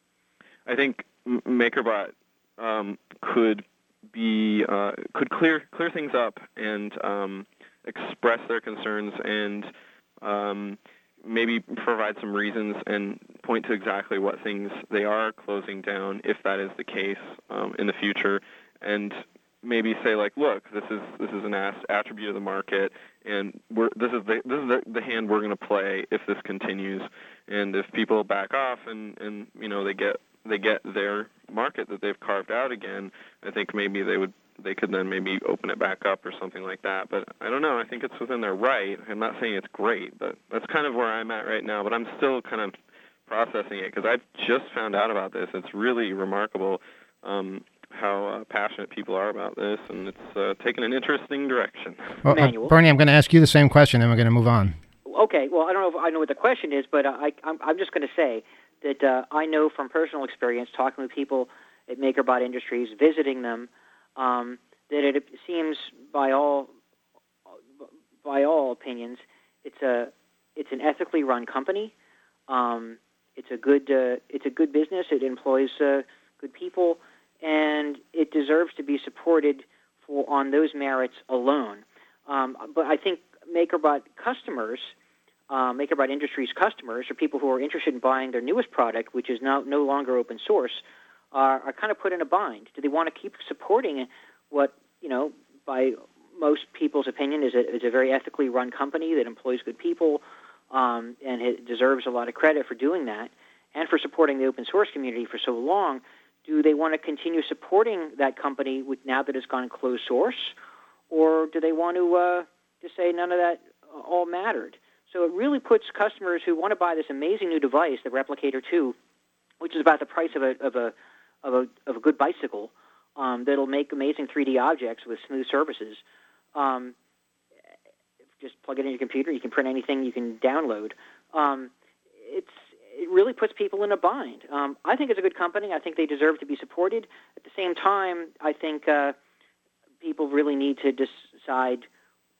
I think MakerBot um, could be uh, could clear clear things up and um, express their concerns and um, maybe provide some reasons and point to exactly what things they are closing down, if that is the case, um, in the future, and maybe say like, look, this is this is an attribute of the market, and we're this is the this is the, the hand we're going to play if this continues, and if people back off and, and you know they get they get their market that they've carved out again, I think maybe they would they could then maybe open it back up or something like that. But I don't know. I think it's within their right. I'm not saying it's great, but that's kind of where I'm at right now. But I'm still kind of processing it because I've just found out about this. It's really remarkable um, how uh, passionate people are about this, and it's uh, taken an interesting direction. Well, uh, Bernie, I'm going to ask you the same question, and we're going to move on. Okay. Well, I don't know if I know what the question is, but I, I'm, I'm just going to say that uh, I know from personal experience talking with people at MakerBot Industries, visiting them, Um, that it seems by all by all opinions, it's a it's an ethically run company. Um, it's a good uh, it's a good business. It employs uh, good people, and it deserves to be supported for on those merits alone. Um, but I think MakerBot customers, uh, MakerBot Industries customers, or people who are interested in buying their newest product, which is now no longer open source, Are, are kind of put in a bind. Do they want to keep supporting what, you know, by most people's opinion is a, is a very ethically run company that employs good people um, and it deserves a lot of credit for doing that and for supporting the open source community for so long? Do they want to continue supporting that company with, now that it's gone closed source, or do they want to uh, just say none of that all mattered? So it really puts customers who want to buy this amazing new device, the Replicator two, which is about the price of a of a of a of a good bicycle um, that'll make amazing three D objects with smooth surfaces. Um, just plug it in your computer. You can print anything you can download. Um, it's it really puts people in a bind. Um, I think it's a good company. I think they deserve to be supported. At the same time, I think uh, people really need to decide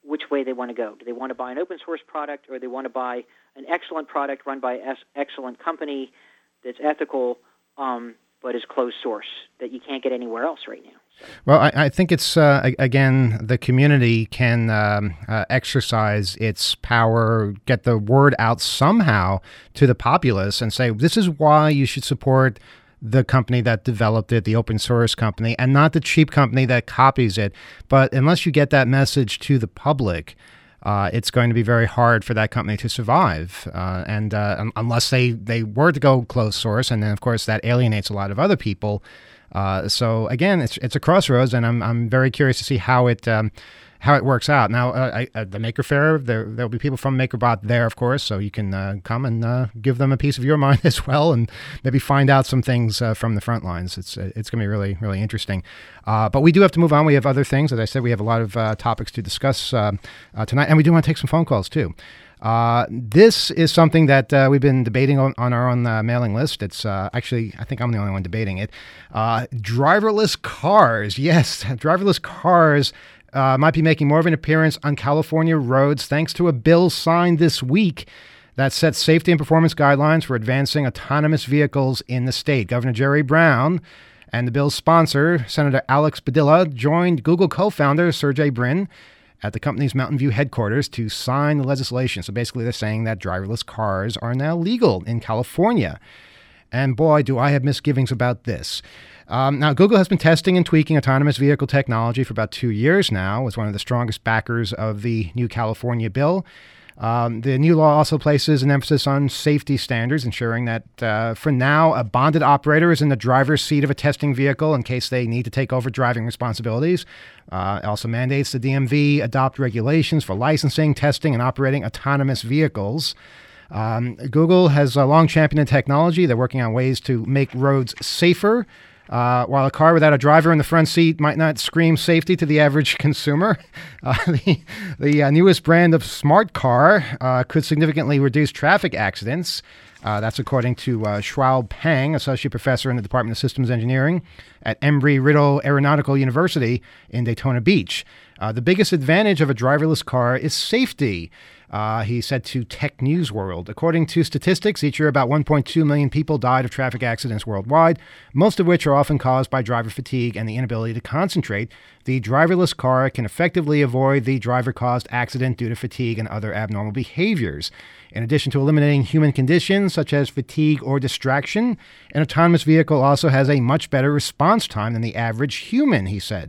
which way they want to go. Do they want to buy an open source product, or they want to buy an excellent product run by an excellent company that's ethical, um, but is closed source, that you can't get anywhere else right now? Well, I, I think it's, uh, again, the community can um, uh, exercise its power, get the word out somehow to the populace and say, this is why you should support the company that developed it, the open source company, and not the cheap company that copies it. But unless you get that message to the public, uh, it's going to be very hard for that company to survive. Uh, and uh, un- unless they, they were to go closed source, and then, of course, that alienates a lot of other people. Uh, so again, it's it's a crossroads, and I'm I'm very curious to see how it um, how it works out. Now, uh, I, at the Maker Faire, there there'll be people from MakerBot there, of course, so you can uh, come and uh, give them a piece of your mind as well, and maybe find out some things uh, from the front lines. It's it's going to be really really interesting. Uh, but we do have to move on. We have other things. As I said, we have a lot of uh, topics to discuss uh, uh, tonight, and we do want to take some phone calls too. Uh, this is something that uh, we've been debating on, on our own uh, mailing list. It's uh, actually, I think I'm the only one debating it. Uh, driverless cars. Yes, driverless cars uh, might be making more of an appearance on California roads thanks to a bill signed this week that sets safety and performance guidelines for advancing autonomous vehicles in the state. Governor Jerry Brown and the bill's sponsor, Senator Alex Padilla, joined Google co-founder Sergey Brin at the company's Mountain View headquarters to sign the legislation. So basically they're saying that driverless cars are now legal in California. And boy, do I have misgivings about this. Um, now, Google has been testing and tweaking autonomous vehicle technology for about two years now, was one of the strongest backers of the new California bill. Um, the new law also places an emphasis on safety standards, ensuring that, uh, for now, a bonded operator is in the driver's seat of a testing vehicle in case they need to take over driving responsibilities. Uh, it also mandates the D M V adopt regulations for licensing, testing, and operating autonomous vehicles. Um, Google has a long championed technology. They're working on ways to make roads safer. Uh, while a car without a driver in the front seat might not scream safety to the average consumer, uh, the, the uh, newest brand of smart car uh, could significantly reduce traffic accidents. Uh, that's according to uh, Shuao Pang, associate professor in the Department of Systems Engineering at Embry-Riddle Aeronautical University in Daytona Beach. Uh, the biggest advantage of a driverless car is safety, uh, he said to Tech News World. According to statistics, each year about one point two million people died of traffic accidents worldwide, most of which are often caused by driver fatigue and the inability to concentrate. The driverless car can effectively avoid the driver-caused accident due to fatigue and other abnormal behaviors. In addition to eliminating human conditions such as fatigue or distraction, an autonomous vehicle also has a much better response time than the average human, he said.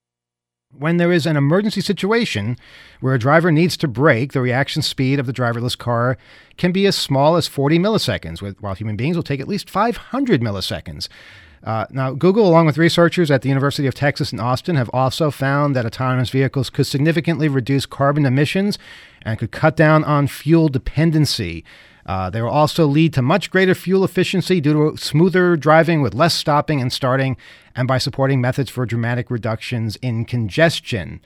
When there is an emergency situation where a driver needs to brake, the reaction speed of the driverless car can be as small as forty milliseconds, while human beings will take at least five hundred milliseconds. Uh, now, Google, along with researchers at the University of Texas in Austin, have also found that autonomous vehicles could significantly reduce carbon emissions and could cut down on fuel dependency. Uh, they will also lead to much greater fuel efficiency due to smoother driving with less stopping and starting, and by supporting methods for dramatic reductions in congestion.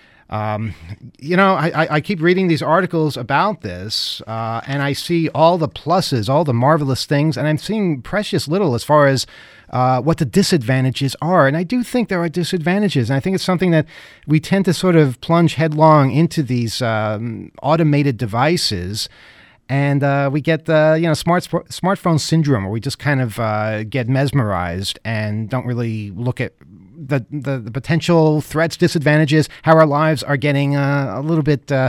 Um, you know, I, I keep reading these articles about this, uh, and I see all the pluses, all the marvelous things, and I'm seeing precious little as far as uh, what the disadvantages are. And I do think there are disadvantages, and I think it's something that we tend to sort of plunge headlong into these um, automated devices. And uh, we get the you know smart smartphone syndrome, where we just kind of uh, get mesmerized and don't really look at the, the, the potential threats, disadvantages, how our lives are getting uh, a little bit uh,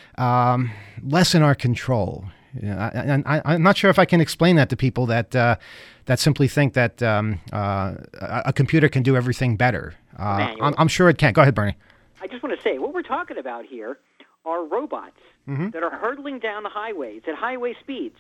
um, less in our control. You know, I, I, I'm not sure if I can explain that to people that uh, that simply think that um, uh, a computer can do everything better. Uh, I'm, I'm sure it can. Go ahead, Bernie. I just want to say, what we're talking about here are robots mm-hmm. that are hurtling down the highways at highway speeds,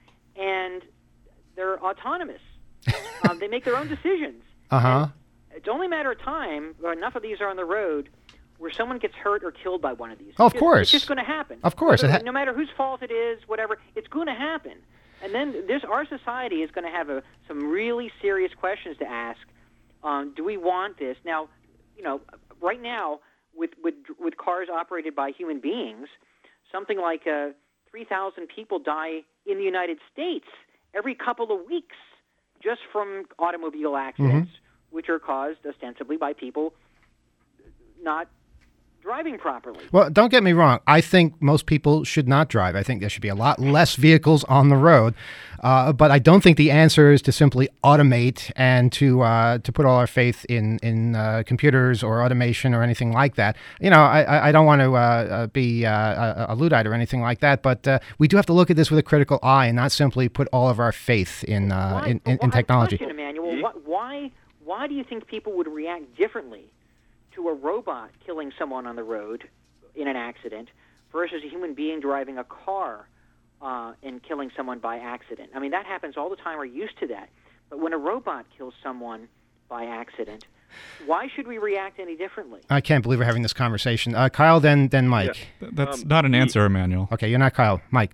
and they're autonomous. um, they make their own decisions. Uh-huh. It's only a matter of time, or enough of these are on the road, where someone gets hurt or killed by one of these. Oh, of it's course. Just, it's just going to happen. Of course. Whether, ha- no matter whose fault it is, whatever, it's going to happen. And then this, our society is going to have a, some really serious questions to ask. Um, do we want this? Now, you know, right now, with, with, with cars operated by human beings, something like uh, three thousand people die in the United States every couple of weeks just from automobile accidents, mm-hmm. which are caused ostensibly by people not driving properly. Well, don't get me wrong. I think most people should not drive. I think there should be a lot less vehicles on the road. Uh, but I don't think the answer is to simply automate and to uh, to put all our faith in in uh, computers or automation or anything like that. You know, I, I don't want to uh, uh, be uh, a, a Luddite or anything like that, but uh, we do have to look at this with a critical eye and not simply put all of our faith in uh, why, in, in, in why, technology. Question, Emmanuel, why, why why do you think people would react differently to a robot killing someone on the road in an accident versus a human being driving a car uh, and killing someone by accident? I mean, that happens all the time. We're used to that. But when a robot kills someone by accident, why should we react any differently? I can't believe we're having this conversation. Uh, Kyle, then then Mike. Yeah. That's Um, not an E- answer, Emmanuel. Okay, you're not Kyle. Mike.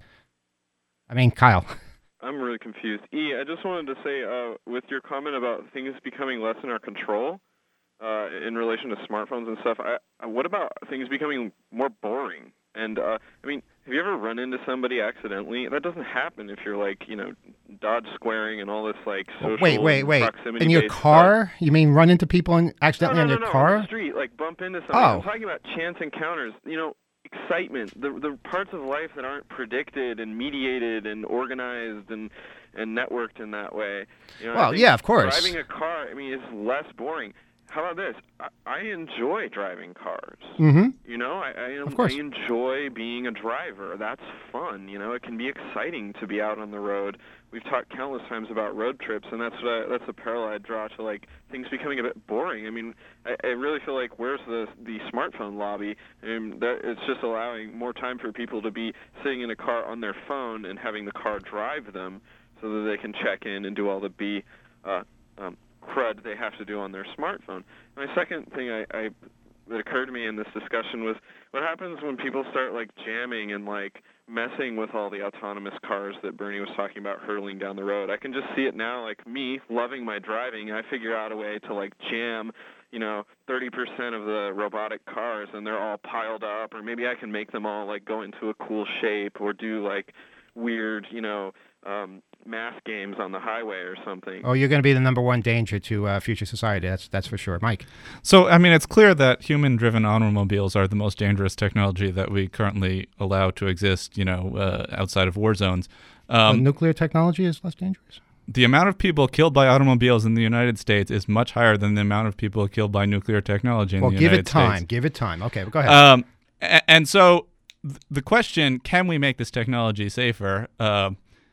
I mean, Kyle. I'm really confused. E, I just wanted to say, uh, with your comment about things becoming less in our control, uh, in relation to smartphones and stuff, I, I, what about things becoming more boring? And, uh, I mean, have you ever run into somebody accidentally? That doesn't happen if you're, like, you know, dodge squaring and all this, like, social Wait, wait, wait. proximity In your based car? stuff. You mean run into people and accidentally no, on no, your no, no, car? on the street, like, bump into somebody. Oh. I'm talking about chance encounters. You know, excitement, the the parts of life that aren't predicted and mediated and organized and and networked in that way. You know, I Well, think yeah, of course. Driving a car, I mean, is less boring. How about this? I, I enjoy driving cars. Mm-hmm. You know, I I, am, Of course. I enjoy being a driver. That's fun. You know, it can be exciting to be out on the road. We've talked countless times about road trips, and that's what I, that's a parallel I draw to like things becoming a bit boring. I mean, I, I really feel like where's the the smartphone lobby? And that it's just allowing more time for people to be sitting in a car on their phone and having the car drive them, so that they can check in and do all the B uh, um, crud they have to do on their smartphone. My second thing I, I that occurred to me in this discussion was what happens when people start like jamming and like messing with all the autonomous cars that Bernie was talking about hurtling down the road. I can just see it now, like me loving my driving. I figure out a way to like jam, you know, thirty percent of the robotic cars, and they're all piled up, or maybe I can make them all like go into a cool shape or do like weird, you know, um, math games on the highway or something. Oh, you're going to be the number one danger to uh, future society. That's that's for sure. Mike. So, I mean, it's clear that human-driven automobiles are the most dangerous technology that we currently allow to exist, you know, uh, outside of war zones. Uh, Um, nuclear technology is less dangerous? the amount of people killed by automobiles in the United States is much higher than the amount of people killed by nuclear technology in Well, the give United it time. States. Give it time. Okay, well, go ahead. Um, a- and so th- the question, can we make this technology safer, uh,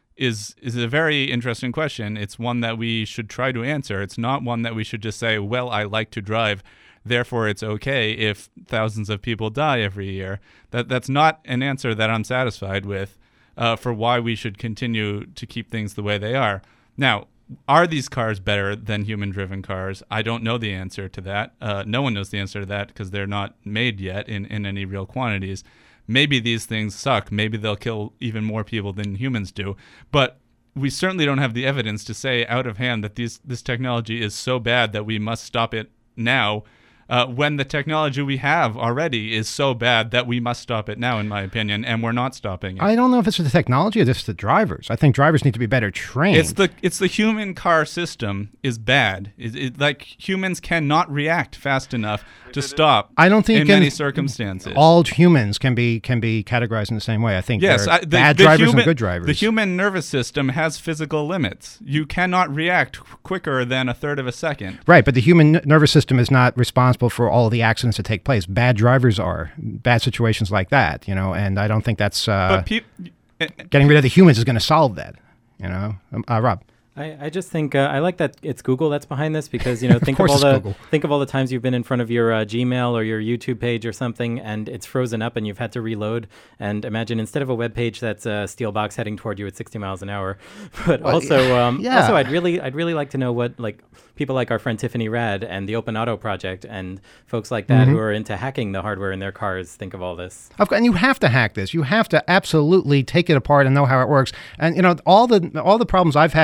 is is a very interesting question. It's one that we should try to answer. It's not one that we should just say, well, I like to drive, therefore it's okay if thousands of people die every year. That That's not an answer that I'm satisfied with uh, for why we should continue to keep things the way they are. Now, are these cars better than human-driven cars? I don't know the answer to that. Uh, no one knows the answer to that because they're not made yet in, in any real quantities. Maybe these things suck. Maybe they'll kill even more people than humans do. But we certainly don't have the evidence to say out of hand that these, this technology is so bad that we must stop it now, uh, when the technology we have already is so bad that we must stop it now, in my opinion, and we're not stopping it. I don't know if it's the technology or just the drivers. I think drivers need to be better trained. It's the it's the human car system is bad. It, it, like humans cannot react fast enough to stop. I don't think in you can- many circumstances. all humans can be can be categorized in the same way. I think Yes, there are I, the, bad the drivers human, and good drivers. The human nervous system has physical limits. You cannot react qu- quicker than a third of a second. Right, but the human n- nervous system is not responsible for all of the accidents that take place. Bad drivers are. Bad situations like that, you know, and I don't think that's uh, But peop- getting rid of the humans is going to solve that, you know. Um, uh, Rob. I, I just think uh, I like that it's Google that's behind this because, you know, think of, course all it's the Google. think of all the times you've been in front of your uh, Gmail or your YouTube page or something and it's frozen up and you've had to reload. And imagine instead of a web page that's a steel box heading toward you at sixty miles an hour, but Well, also um, yeah. also I'd really I'd really like to know what like people like our friend Tiffany Rad and the Open Auto Project and folks like that Mhm. who are into hacking the hardware in their cars think of all this. Of course, and you have to hack this. You have to absolutely take it apart and know how it works. And you know, all the all the problems I've had with automobiles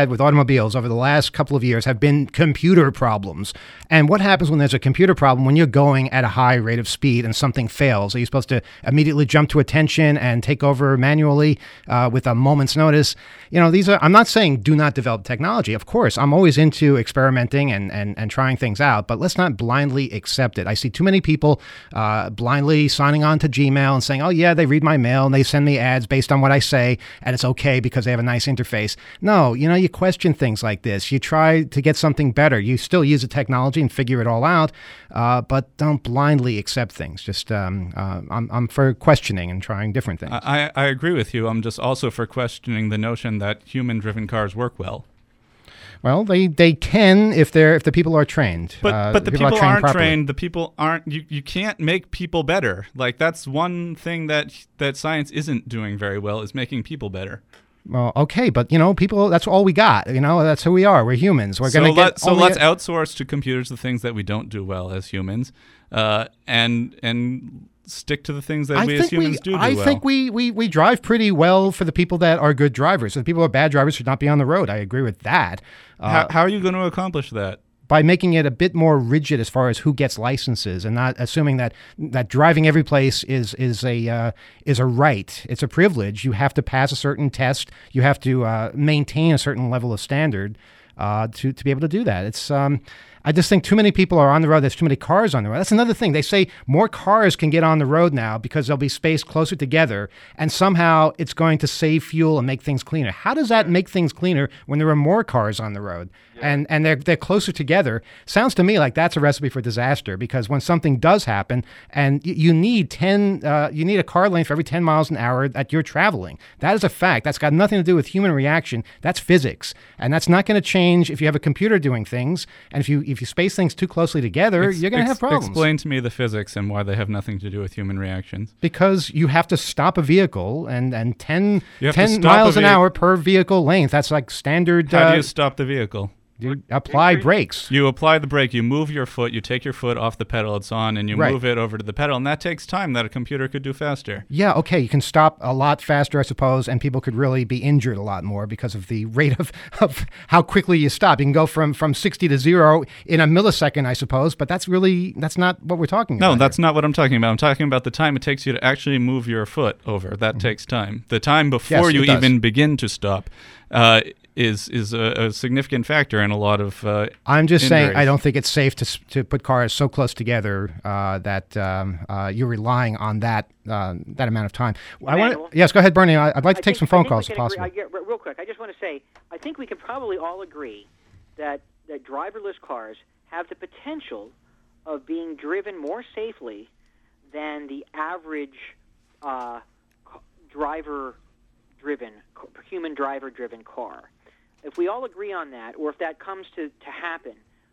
automobiles over the last couple of years have been computer problems. And what happens when there's a computer problem when you're going at a high rate of speed and something fails? Are you supposed to immediately jump to attention and take over manually uh, with a moment's notice? You know, these are, I'm not saying do not develop technology. Of course, I'm always into experimenting and, and, and trying things out, but let's not blindly accept it. I see too many people uh, blindly signing on to Gmail and saying, oh yeah, they read my mail and they send me ads based on what I say, and it's okay because they have a nice interface. No, you know, you question things like this. You try to get something better. You still use the technology and figure it all out, uh, but don't blindly accept things. Just um, uh, I'm, I'm for questioning and trying different things. I, I agree with you. I'm just also for questioning the notion that human-driven cars work well. Well, they, they can if they're if the people are trained. But uh, but the people, are trained aren't properly. trained. The people aren't. You, you can't make people better. Like that's one thing that that science isn't doing very well is making people better. Well, okay, but you know, people. That's all we got. You know, that's who we are. We're humans. We're so gonna let, get. So only let's a- outsource to computers the things that we don't do well as humans, uh, and and stick to the things that I we think as humans we, do do I well. think we, we, we drive pretty well for the people that are good drivers. So the people who are bad drivers should not be on the road. I agree with that. Uh, how, how are you going to accomplish that? By making it a bit more rigid as far as who gets licenses, and not assuming that that driving every place is is a uh, is a right. It's a privilege. You have to pass a certain test. You have to uh, maintain a certain level of standard uh, to to be able to do that. It's um, I just think too many people are on the road. There's too many cars on the road. That's another thing. They say more cars can get on the road now because they'll be spaced closer together, and somehow it's going to save fuel and make things cleaner. How does that make things cleaner when there are more cars on the road? And and they're they're closer together. Sounds to me like that's a recipe for disaster, because when something does happen, and y- you need ten, uh, you need a car lane for every ten miles an hour that you're traveling. That is a fact. That's got nothing to do with human reaction. That's physics, and that's not going to change if you have a computer doing things. And if you if you space things too closely together, Ex- you're going to ex- have problems. Explain to me the physics and why they have nothing to do with human reactions. Because you have to stop a vehicle, and and ten, You have to ten stop miles a an vehi- hour per vehicle length. That's like standard. How uh, do you stop the vehicle? You apply brakes. You apply the brake, you move your foot, you take your foot off the pedal it's on, and you Right. move it over to the pedal, and that takes time that a computer could do faster. Yeah, okay, you can stop a lot faster, I suppose, and people could really be injured a lot more because of the rate of, of how quickly you stop. You can go from, from sixty to zero in a millisecond, I suppose, but that's really, that's not what we're talking about. No, that's not what I'm talking about. I'm talking about the time it takes you to actually move your foot over. That takes time. The time before Mm-hmm. Yes, you it does. even begin to stop uh, is is a, a significant factor in a lot of uh, I'm just saying injuries. I don't think it's safe to s- to put cars so close together uh, that um, uh, you're relying on that uh, that amount of time. I Emmanuel? want yes, go ahead, Bernie. I, I'd like to I take think- some phone I think we calls if can agree- possible. I get- real quick, I just want to say, I think we can probably all agree that, that driverless cars have the potential of being driven more safely than the average uh, c- driver-driven, c- human driver-driven car. If we all agree on that, or if that comes to, to happen,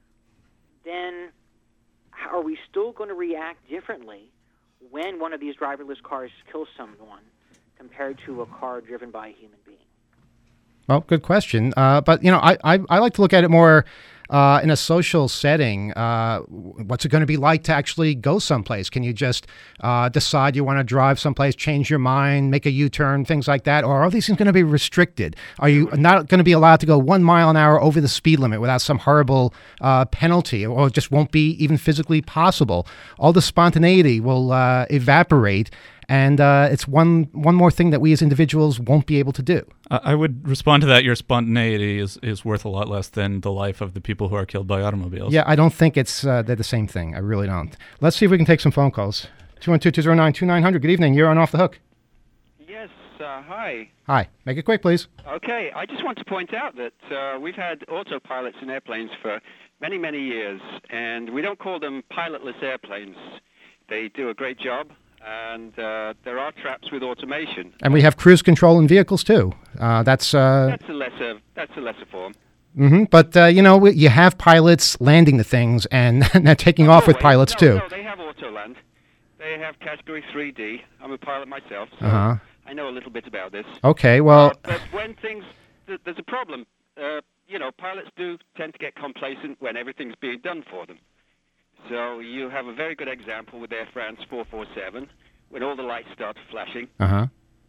then are we still going to react differently when one of these driverless cars kills someone compared to a car driven by a human being? Well, good question. Uh, but, you know, I, I, I like to look at it more uh, in a social setting. Uh, what's it going to be like to actually go someplace? Can you just uh, decide you want to drive someplace, change your mind, make a U-turn, things like that? Or are these things going to be restricted? Are you not going to be allowed to go one mile an hour over the speed limit without some horrible uh, penalty, or it just won't be even physically possible? All the spontaneity will uh, evaporate. And uh, it's one one more thing that we as individuals won't be able to do. I I would respond to that. Your spontaneity is, is worth a lot less than the life of the people who are killed by automobiles. Yeah, I don't think it's uh, they're the same thing. I really don't. Let's see if we can take some phone calls. two one two, two zero nine, two nine zero zero. Good evening. You're on Off the Hook. Yes, uh, hi. Hi. Make it quick, please. Okay, I just want to point out that uh, we've had autopilots in airplanes for many, many years, and we don't call them pilotless airplanes. They do a great job, and uh, there are traps with automation. And we have cruise control in vehicles, too. Uh, that's... Uh, That's a lesser, that's a lesser form. mm-hmm. But, uh, you know, we- you have pilots landing the things, and they're taking off with wait, pilots, no, too. No, they have Autoland. They have Category three D. I'm a pilot myself, so Uh-huh. I know a little bit about this. Okay, well... Uh, but when things, th- there's a problem. Uh, you know, pilots do tend to get complacent when everything's being done for them. So you have a very good example with Air France four forty-seven, when all the lights start flashing. Uh-huh.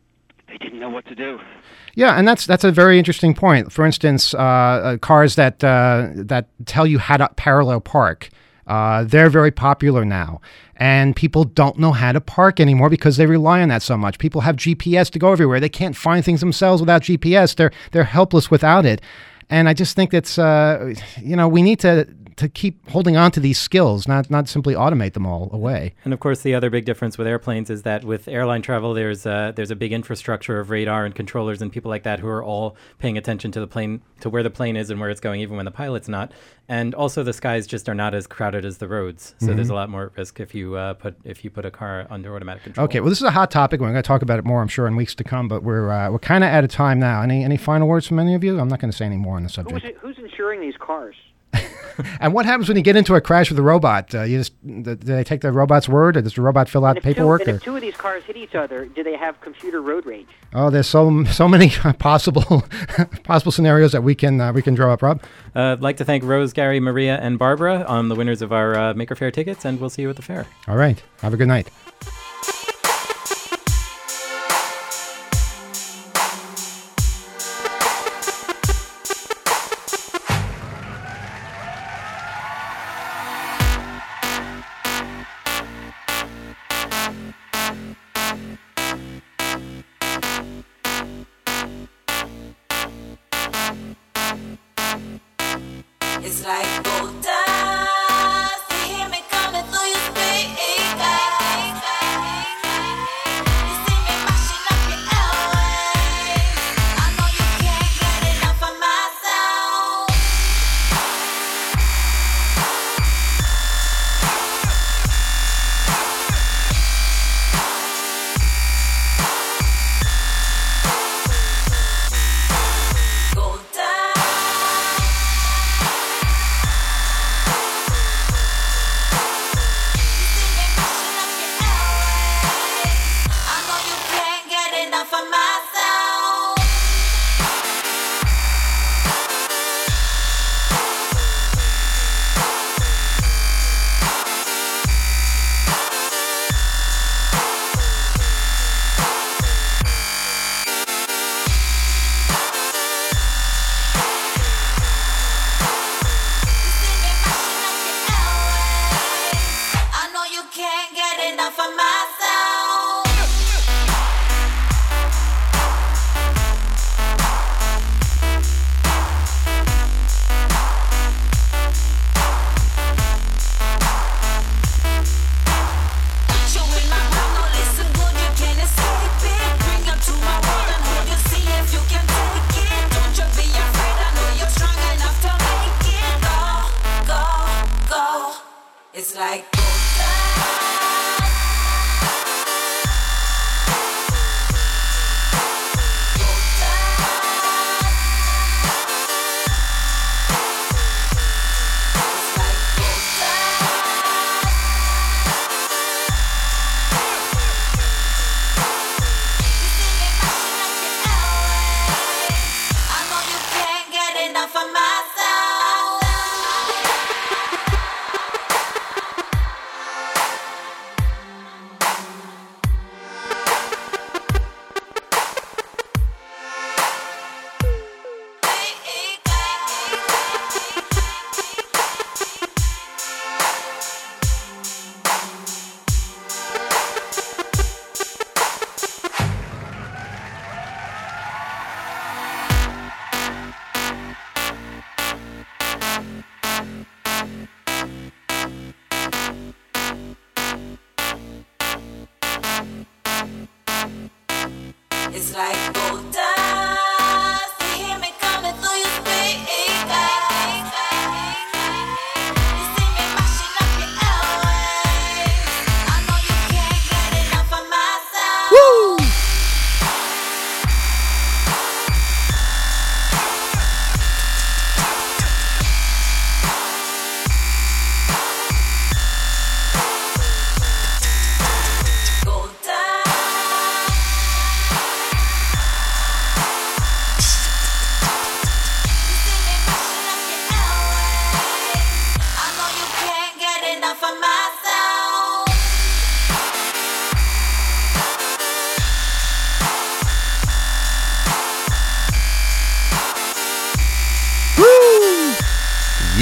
they didn't know what to do. Yeah, and that's that's a very interesting point. For instance, uh, uh, cars that uh, that tell you how to parallel park, uh, they're very popular now. And people don't know how to park anymore because they rely on that so much. People have G P S to go everywhere. They can't find things themselves without G P S. They're they're helpless without it. And I just think that's, uh, you know, we need to to keep holding on to these skills, not not simply automate them all away. And of course, the other big difference with airplanes is that with airline travel, there's a, there's a big infrastructure of radar and controllers and people like that who are all paying attention to the plane, to where the plane is and where it's going, even when the pilot's not. And also, the skies just are not as crowded as the roads, so Mm-hmm. there's a lot more risk if you uh, put if you put a car under automatic control. Okay, well, this is a hot topic. We're going to talk about it more, I'm sure, in weeks to come. But we're uh, we're kind of out of time now. Any any final words from any of you? I'm not going to say any more on the subject. Who's, who's insuring these cars? And what happens when you get into a crash with a robot? Uh, you just do they take the robot's word, or does the robot fill out And if paperwork? Two, and or? if two of these cars hit each other, do they have computer road rage? Oh, there's so so many possible possible scenarios that we can uh, we can draw up, Rob. Uh, I'd like to thank Rose, Gary, Maria, and Barbara, um, the winners of our uh, Maker Faire tickets, and we'll see you at the fair. All right. Have a good night. It's like gold dust. You hear me coming through your speakers. You see me mashing up your airwaves. I know you can't get enough of my sound. Gold dust. I know you can't get enough of my sound. I know you can't get enough of my sound. Got you in my ground, no listen good, you can't escape it. Bring you to my world and hold you, see if you can take it. Don't you be afraid, I know you're strong enough to make it. Go, go, go. It's like I know you can't get enough of my sound. It's like gold dust. You hear me coming through your speakers. You see me mashing up your airwaves. I know you can't get enough of my sound. Woo! Gold dust.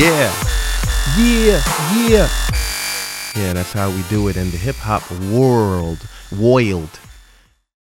Yeah. Yeah, yeah. Yeah, that's how we do it in the hip hop world. Wild.